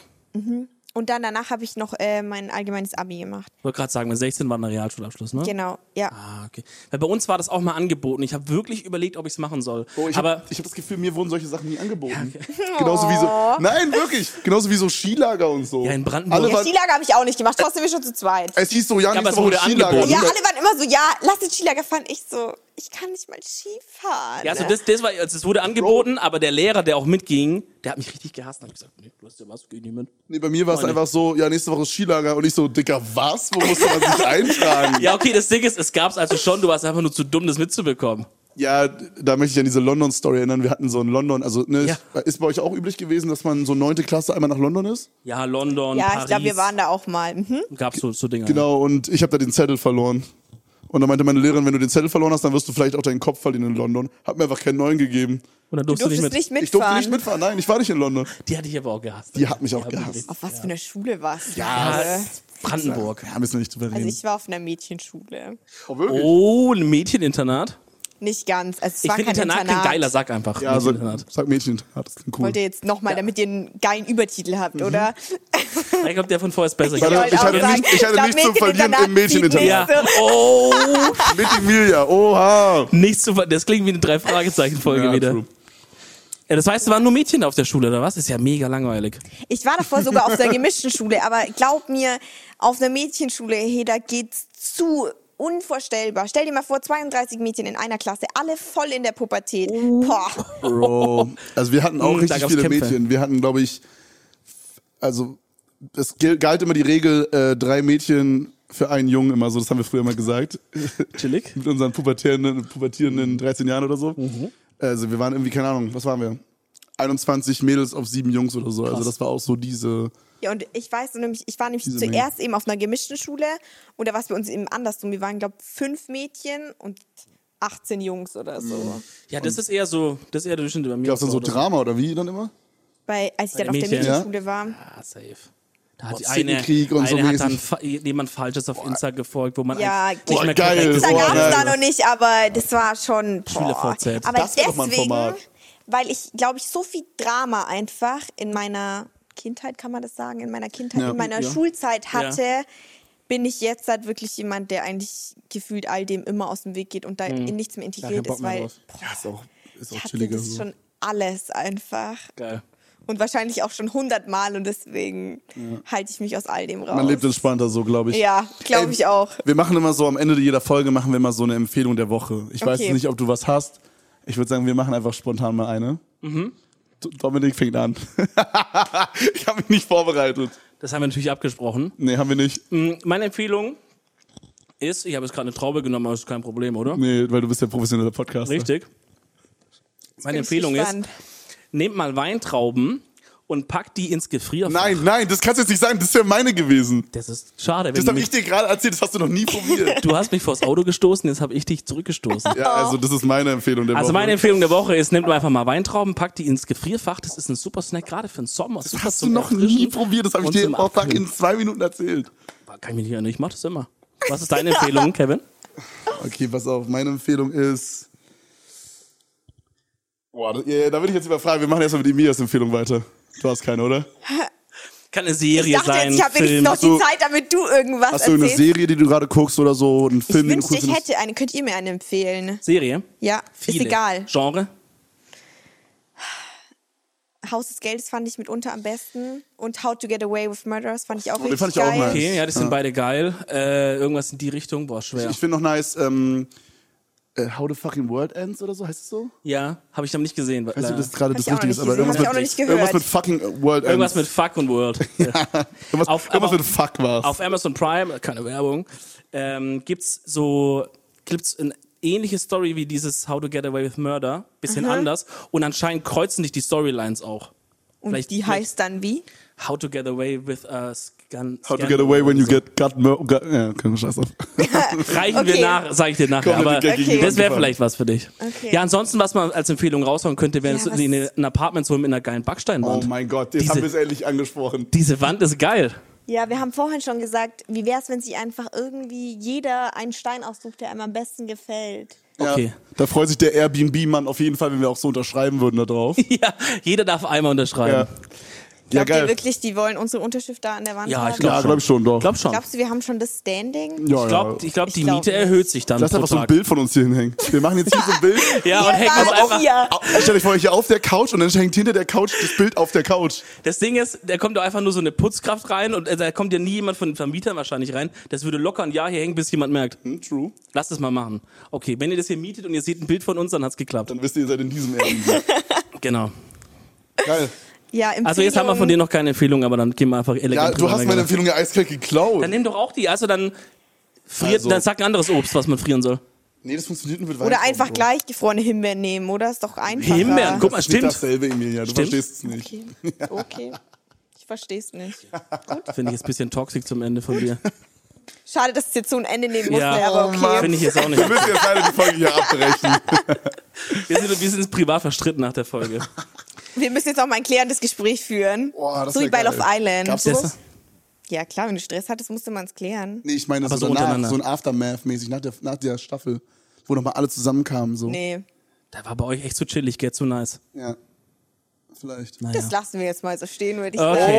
Und dann danach habe ich noch äh, mein allgemeines Abi gemacht. Ich wollte gerade sagen, mit sechzehn war ein Realschulabschluss, ne? Genau, ja. Ah, okay. Weil bei uns war das auch mal angeboten. Ich habe wirklich überlegt, ob ich es machen soll. Oh, ich Aber habe hab das Gefühl, mir wurden solche Sachen nie angeboten. Genauso wie so... Nein, wirklich! Genauso wie so Skilager und so. Ja, in Brandenburg. Alle Ja, waren, Skilager habe ich auch nicht gemacht, trotzdem wir schon zu zweit. es hieß so, ja, Ja, aber nächste es Woche wurde Skilager. angeboten. Ja, Niemand- alle waren immer so, ja, lass den Skilager fahren. Ich so, ich kann nicht mal Ski fahren. ja, also das, das war, also es wurde angeboten, aber der Lehrer, der auch mitging, der hat mich richtig gehasst. Dann habe ich gesagt, nee, du hast ja was, geh nicht mit. Nee, bei mir war es Meine- einfach so, ja, nächste Woche ist Skilager. Und ich so, Dicker, was? Wo musste man sich eintragen? Ja, okay, das Ding ist, es gab's also schon, du warst einfach nur zu dumm, das mitzubekommen. Ja, da möchte ich an diese London-Story erinnern. Wir hatten so in London, also ne, Ja. ist bei euch auch üblich gewesen, dass man so neunte Klasse einmal nach London ist? Ja, London, Ja, Paris. ich glaube, wir waren da auch mal. Mhm. Gab's so, so Dinge. Genau, und ich habe da den Zettel verloren. Und dann meinte meine Lehrerin, wenn du den Zettel verloren hast, dann wirst du vielleicht auch deinen Kopf verlieren in London. Hat mir einfach keinen neuen gegeben. Und dann Du durfst du durftest nicht mit. nicht mitfahren. Ich durfte nicht mitfahren. Nein, ich war nicht in London. Die hatte ich aber auch gehasst. Die hat mich auch hat gehasst. richtig- Auf was für eine Schule warst du? Ja, Äh, Brandenburg. Ja, müssen wir nicht drüber reden. Also ich war auf einer Mädchenschule. oh, wirklich? Oh, ein Mädcheninternat? Nicht ganz. Also es Ich war finde kein Internat Internat. kein geiler Sack einfach. Ja, also, Mädcheninternat. sag Mädcheninternat, das klingt cool. Wollt ihr jetzt nochmal, damit ihr einen geilen Übertitel habt, oder? Ich glaube, der von vorher ist besser. Ich hatte- wollte ich auch hatte sagen, nicht- ich hatte glaub, nichts zu verlieren im Mädcheninternat Mädcheninternat. zieht nicht Ja. Oh, Mit Emilia, oha. nichts zu ver- Das klingt wie eine Drei-Fragezeichen-Folge Ja, wieder. true. Ja, das heißt, es waren nur Mädchen auf der Schule, oder was? Ist ja mega langweilig. Ich war davor sogar auf der gemischten Schule, aber glaub mir, auf einer Mädchenschule, hey, da geht's zu unvorstellbar. Stell dir mal vor, zweiunddreißig Mädchen in einer Klasse, alle voll in der Pubertät. Boah. Bro. Also wir hatten auch Mm, da richtig gab's viele Kämpfe. Mädchen. Wir hatten, glaube ich, also es gel- galt immer die Regel, äh, drei Mädchen für einen Jungen immer so. Das haben wir früher mal gesagt. Chillig. Mit unseren pubertierenden, pubertierenden dreizehn Jahren oder so. Mhm. Also wir waren irgendwie, keine Ahnung, was waren wir? einundzwanzig Mädels auf sieben Jungs oder so. Also das war auch so diese... Ja, und ich weiß so nämlich, ich war nämlich Diese zuerst Menge. eben auf einer gemischten Schule und da war es bei uns eben andersrum. Wir waren, glaube ich, fünf Mädchen und achtzehn Jungs oder so. Ja, das ist eher so, das ist eher der Durchschnitt bei mir. Gab es dann so Drama oder wie dann immer? Bei, als ich Bei dann auf der Mädchen. Mädchenschule war. Ah, safe. Da hat Oh, eine, Sittenkrieg und eine so hat mäßig. dann fa- jemand Falsches auf Insta gefolgt, wo man Ja, eigentlich Boah, nicht mehr geil. korrekt ist. Da Boah, gab es nein. da noch nicht, aber das war schon. Boah. Schüler-V Z. Aber Das wär doch mal ein deswegen, Format. weil ich, glaube ich, so viel Drama einfach in meiner Kindheit, kann man das sagen, in meiner Kindheit, Ja. in meiner Ja. Schulzeit hatte, bin ich jetzt halt wirklich jemand, der eigentlich gefühlt all dem immer aus dem Weg geht und da Mhm. in nichts mehr Gar keinen integriert Bock ist, mehr weil drauf. Ja, ist auch, ist auch ich hatte chilliger das so. schon alles einfach. Geil. Und wahrscheinlich auch schon hundertmal und deswegen halte ich mich aus all dem raus. Man lebt entspannter so, glaube ich. Ja, glaube Ey, ich auch. Wir machen immer so, am Ende jeder Folge machen wir immer so eine Empfehlung der Woche. Ich weiß Okay. nicht, ob du was hast. Ich würde sagen, wir machen einfach spontan mal eine. Mhm. Dominik fängt an. Ich habe mich nicht vorbereitet. Das haben wir natürlich abgesprochen. Nee, haben wir nicht. Mm, Meine Empfehlung ist, ich habe jetzt gerade eine Traube genommen, aber das ist kein Problem, oder? Nee, weil du bist ja professioneller Podcaster. Richtig. Meine Bin ich Empfehlung ist, gespannt. nehmt mal Weintrauben und packt die ins Gefrierfach. Nein, nein, das kannst du jetzt nicht sagen. Das ist ja meine gewesen. Das ist schade. Wenn Das du, habe mich, ich dir gerade erzählt. Das hast du noch nie probiert. du hast mich vors Auto gestoßen, jetzt habe ich dich zurückgestoßen. Ja, also das ist meine Empfehlung der Also Woche. meine Empfehlung der Woche ist, nehmt mal einfach mal Weintrauben, packt die ins Gefrierfach. Das ist ein super Snack, gerade für den Sommer. Das super hast du zum noch nie Erfrischen probiert. Das habe ich und dir zum auch fuck Abkühlen. in zwei Minuten erzählt. Kann ich mich nicht erinnern, ich mach das immer. Was ist deine Empfehlung, Kevin? Okay, pass auf. Meine Empfehlung ist... Boah, da, ja, da würde ich jetzt überfragen. Wir machen erstmal mit Emias Empfehlung weiter. Du hast keine, oder? Kann eine Ich Serie dachte sein, jetzt, ich habe wenigstens Film. noch Hast du- die Zeit, damit du irgendwas Hast du eine erzählst. Serie, die du gerade guckst oder so? Einen Ich Film, den du wünschte, cool ich findest? hätte eine. Könnt ihr mir eine empfehlen? Serie? Ja, Viele. ist egal. Genre? Haus des Geldes fand ich mitunter am besten. Und How to Get Away with Murderers fand ich auch Oh, den richtig fand ich auch geil. nice. Okay, ja, das sind beide geil. Äh, irgendwas in die Richtung, boah, schwer. Ich finde noch nice, ähm, äh, How the fucking World Ends oder so, heißt es so? Ja, habe ich noch nicht gesehen. Weißt du, leider. das ist gerade Hab das ich auch noch Lustige nicht ist, aber gesehen, irgendwas hab ich auch mit, noch nicht gehört. irgendwas mit fucking World Ends. Irgendwas mit Fuck und World. irgendwas Auf- irgendwas aber mit Fuck war's. Auf Amazon Prime, keine Werbung, ähm, gibt's so gibt's eine ähnliche Story wie dieses How to Get Away with Murder, bisschen anders. Und anscheinend kreuzen sich die Storylines auch. Und Vielleicht- die vielleicht- heißt dann wie? How to Get Away with a Scan. How to get away when you get got, mur- got ja, keine Scheiß auf. Reichen wir Okay. nach, sage ich dir nachher. Komm, Aber mit der Okay. das wäre Gegenwand vielleicht was für dich. Okay. Ja, ansonsten, was man als Empfehlung raushauen könnte, wäre Ja, so was- eine, ein Apartment so mit einer geilen Oh Backsteinwand. mein Gott, jetzt Diese- haben wir es endlich angesprochen. Diese Wand ist geil. Ja, wir haben vorhin schon gesagt, wie wäre es, wenn sich einfach irgendwie jeder einen Stein aussucht, der einem am besten gefällt? Okay. Ja, da freut sich der Airbnb-Mann auf jeden Fall, wenn wir auch so unterschreiben würden da drauf. Ja, jeder darf einmal unterschreiben. Ja, ja Glaubt ihr geil. wirklich, die wollen unsere Unterschrift da an der Wand Ja, haben? ich glaub Ja, schon. glaube ich schon, doch. Ich glaube schon. Glaubst du, wir haben schon das Standing? ja, Ich glaube, ja. ich glaub, Ich die glaub Miete nicht. erhöht sich dann Lass pro einfach so ein Tag. Bild von uns hier hinhängen. Wir machen jetzt hier so ein Bild. Ja, und Ihr hängen wart das einfach. hier. Stell euch vor, hier auf der Couch und dann hängt hinter der Couch das Bild auf der Couch. Das Ding ist, da kommt doch einfach nur so eine Putzkraft rein und äh, da kommt ja nie jemand von den Vermietern wahrscheinlich rein. Das würde locker ein Jahr hier hängen, bis jemand merkt. Hm, true. Lass das mal machen. Okay, wenn ihr das hier mietet und ihr seht ein Bild von uns, dann hat's geklappt. Dann wisst ihr, ihr seid in diesem Airbnb. Genau. Geil. Ja, Also jetzt haben wir von dir noch keine Empfehlung, aber dann gehen wir einfach elegant. Ja, du drüber hast weg. meine Empfehlung ja eiskalt geklaut. Dann nimm doch auch die. Also dann friert, Also- dann sag ein anderes Obst, was man frieren soll. Nee, das funktioniert nur mit Oder Weintrauben, einfach Bro. gleich gefrorene Himbeeren nehmen, oder? Ist doch einfacher. Himbeeren, guck mal, Das ist nicht stimmt. dasselbe, Emilia. Du Stimmt. verstehst es nicht. Okay, okay. Ich versteh's nicht. Finde ich jetzt ein bisschen toxisch zum Ende von dir. Schade, dass es jetzt so ein Ende nehmen musste, Ja, aber Oh, okay. Mann. finde ich jetzt auch nicht. Wir müssen jetzt leider die Folge hier abbrechen. Wir sind, wir sind privat verstritten nach der Folge. Wir müssen jetzt auch mal ein klärendes Gespräch führen. Boah, das so wie wär bei geil. Love Island. Gab's Das- sowas? Ja klar, wenn du Stress hattest, musste man es klären. Nee, ich meine Aber so so danach, untereinander. so ein Aftermath-mäßig, nach der, nach der Staffel, wo nochmal alle zusammenkamen. So. Nee, Da war bei euch echt zu chillig, geht zu nice. Ja, vielleicht. Naja. das lassen wir jetzt mal so stehen, würde ich Okay, sagen.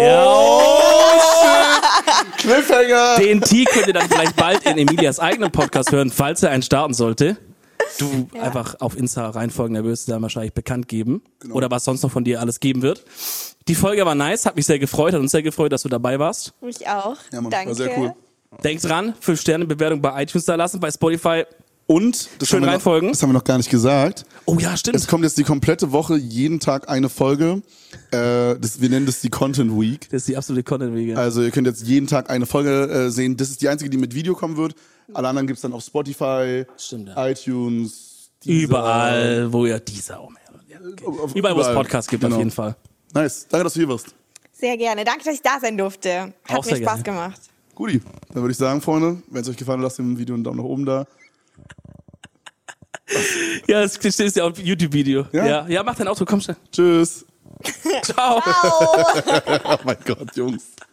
ja. Cliffhanger! Den Tee könnt ihr dann vielleicht bald in Emilias eigenen Podcast hören, falls er einen starten sollte. Du einfach auf Insta reinfolgen, da wirst du dann wahrscheinlich bekannt geben. Genau. Oder was sonst noch von dir alles geben wird. Die Folge war nice, hat mich sehr gefreut, hat uns sehr gefreut, dass du dabei warst. Mich auch. Ja, Mann, Danke. war sehr cool. Denkt dran, fünf Sterne Bewertung bei iTunes da lassen, bei Spotify und Das schön haben wir reinfolgen. Noch, das haben wir noch gar nicht gesagt. Oh ja, stimmt. Es kommt jetzt die komplette Woche, jeden Tag eine Folge. Äh, das, wir nennen das die Content Week. Das ist die absolute Content-Wege. Also ihr könnt jetzt jeden Tag eine Folge äh, sehen. Das ist die einzige, die mit Video kommen wird. Alle anderen gibt's dann auf Spotify, Stimmt, ja. iTunes, Deezer. Überall, wo ihr diese auch mehr. Ja, okay. Auf- Überall, wo es überall. Podcasts gibt, Genau. auf jeden Fall. Nice. Danke, dass du hier warst. Sehr gerne. Danke, dass ich da sein durfte. Hat Auch mir sehr Spaß gerne. gemacht. Guti. Dann würde ich sagen, Freunde, wenn es euch gefallen hat, lasst dem Video einen Daumen nach oben da. Ja, das steht ja auf YouTube-Video. Ja? ja? Ja, mach dein Auto, komm schnell. Tschüss. Ciao. Ciao. Oh mein Gott, Jungs.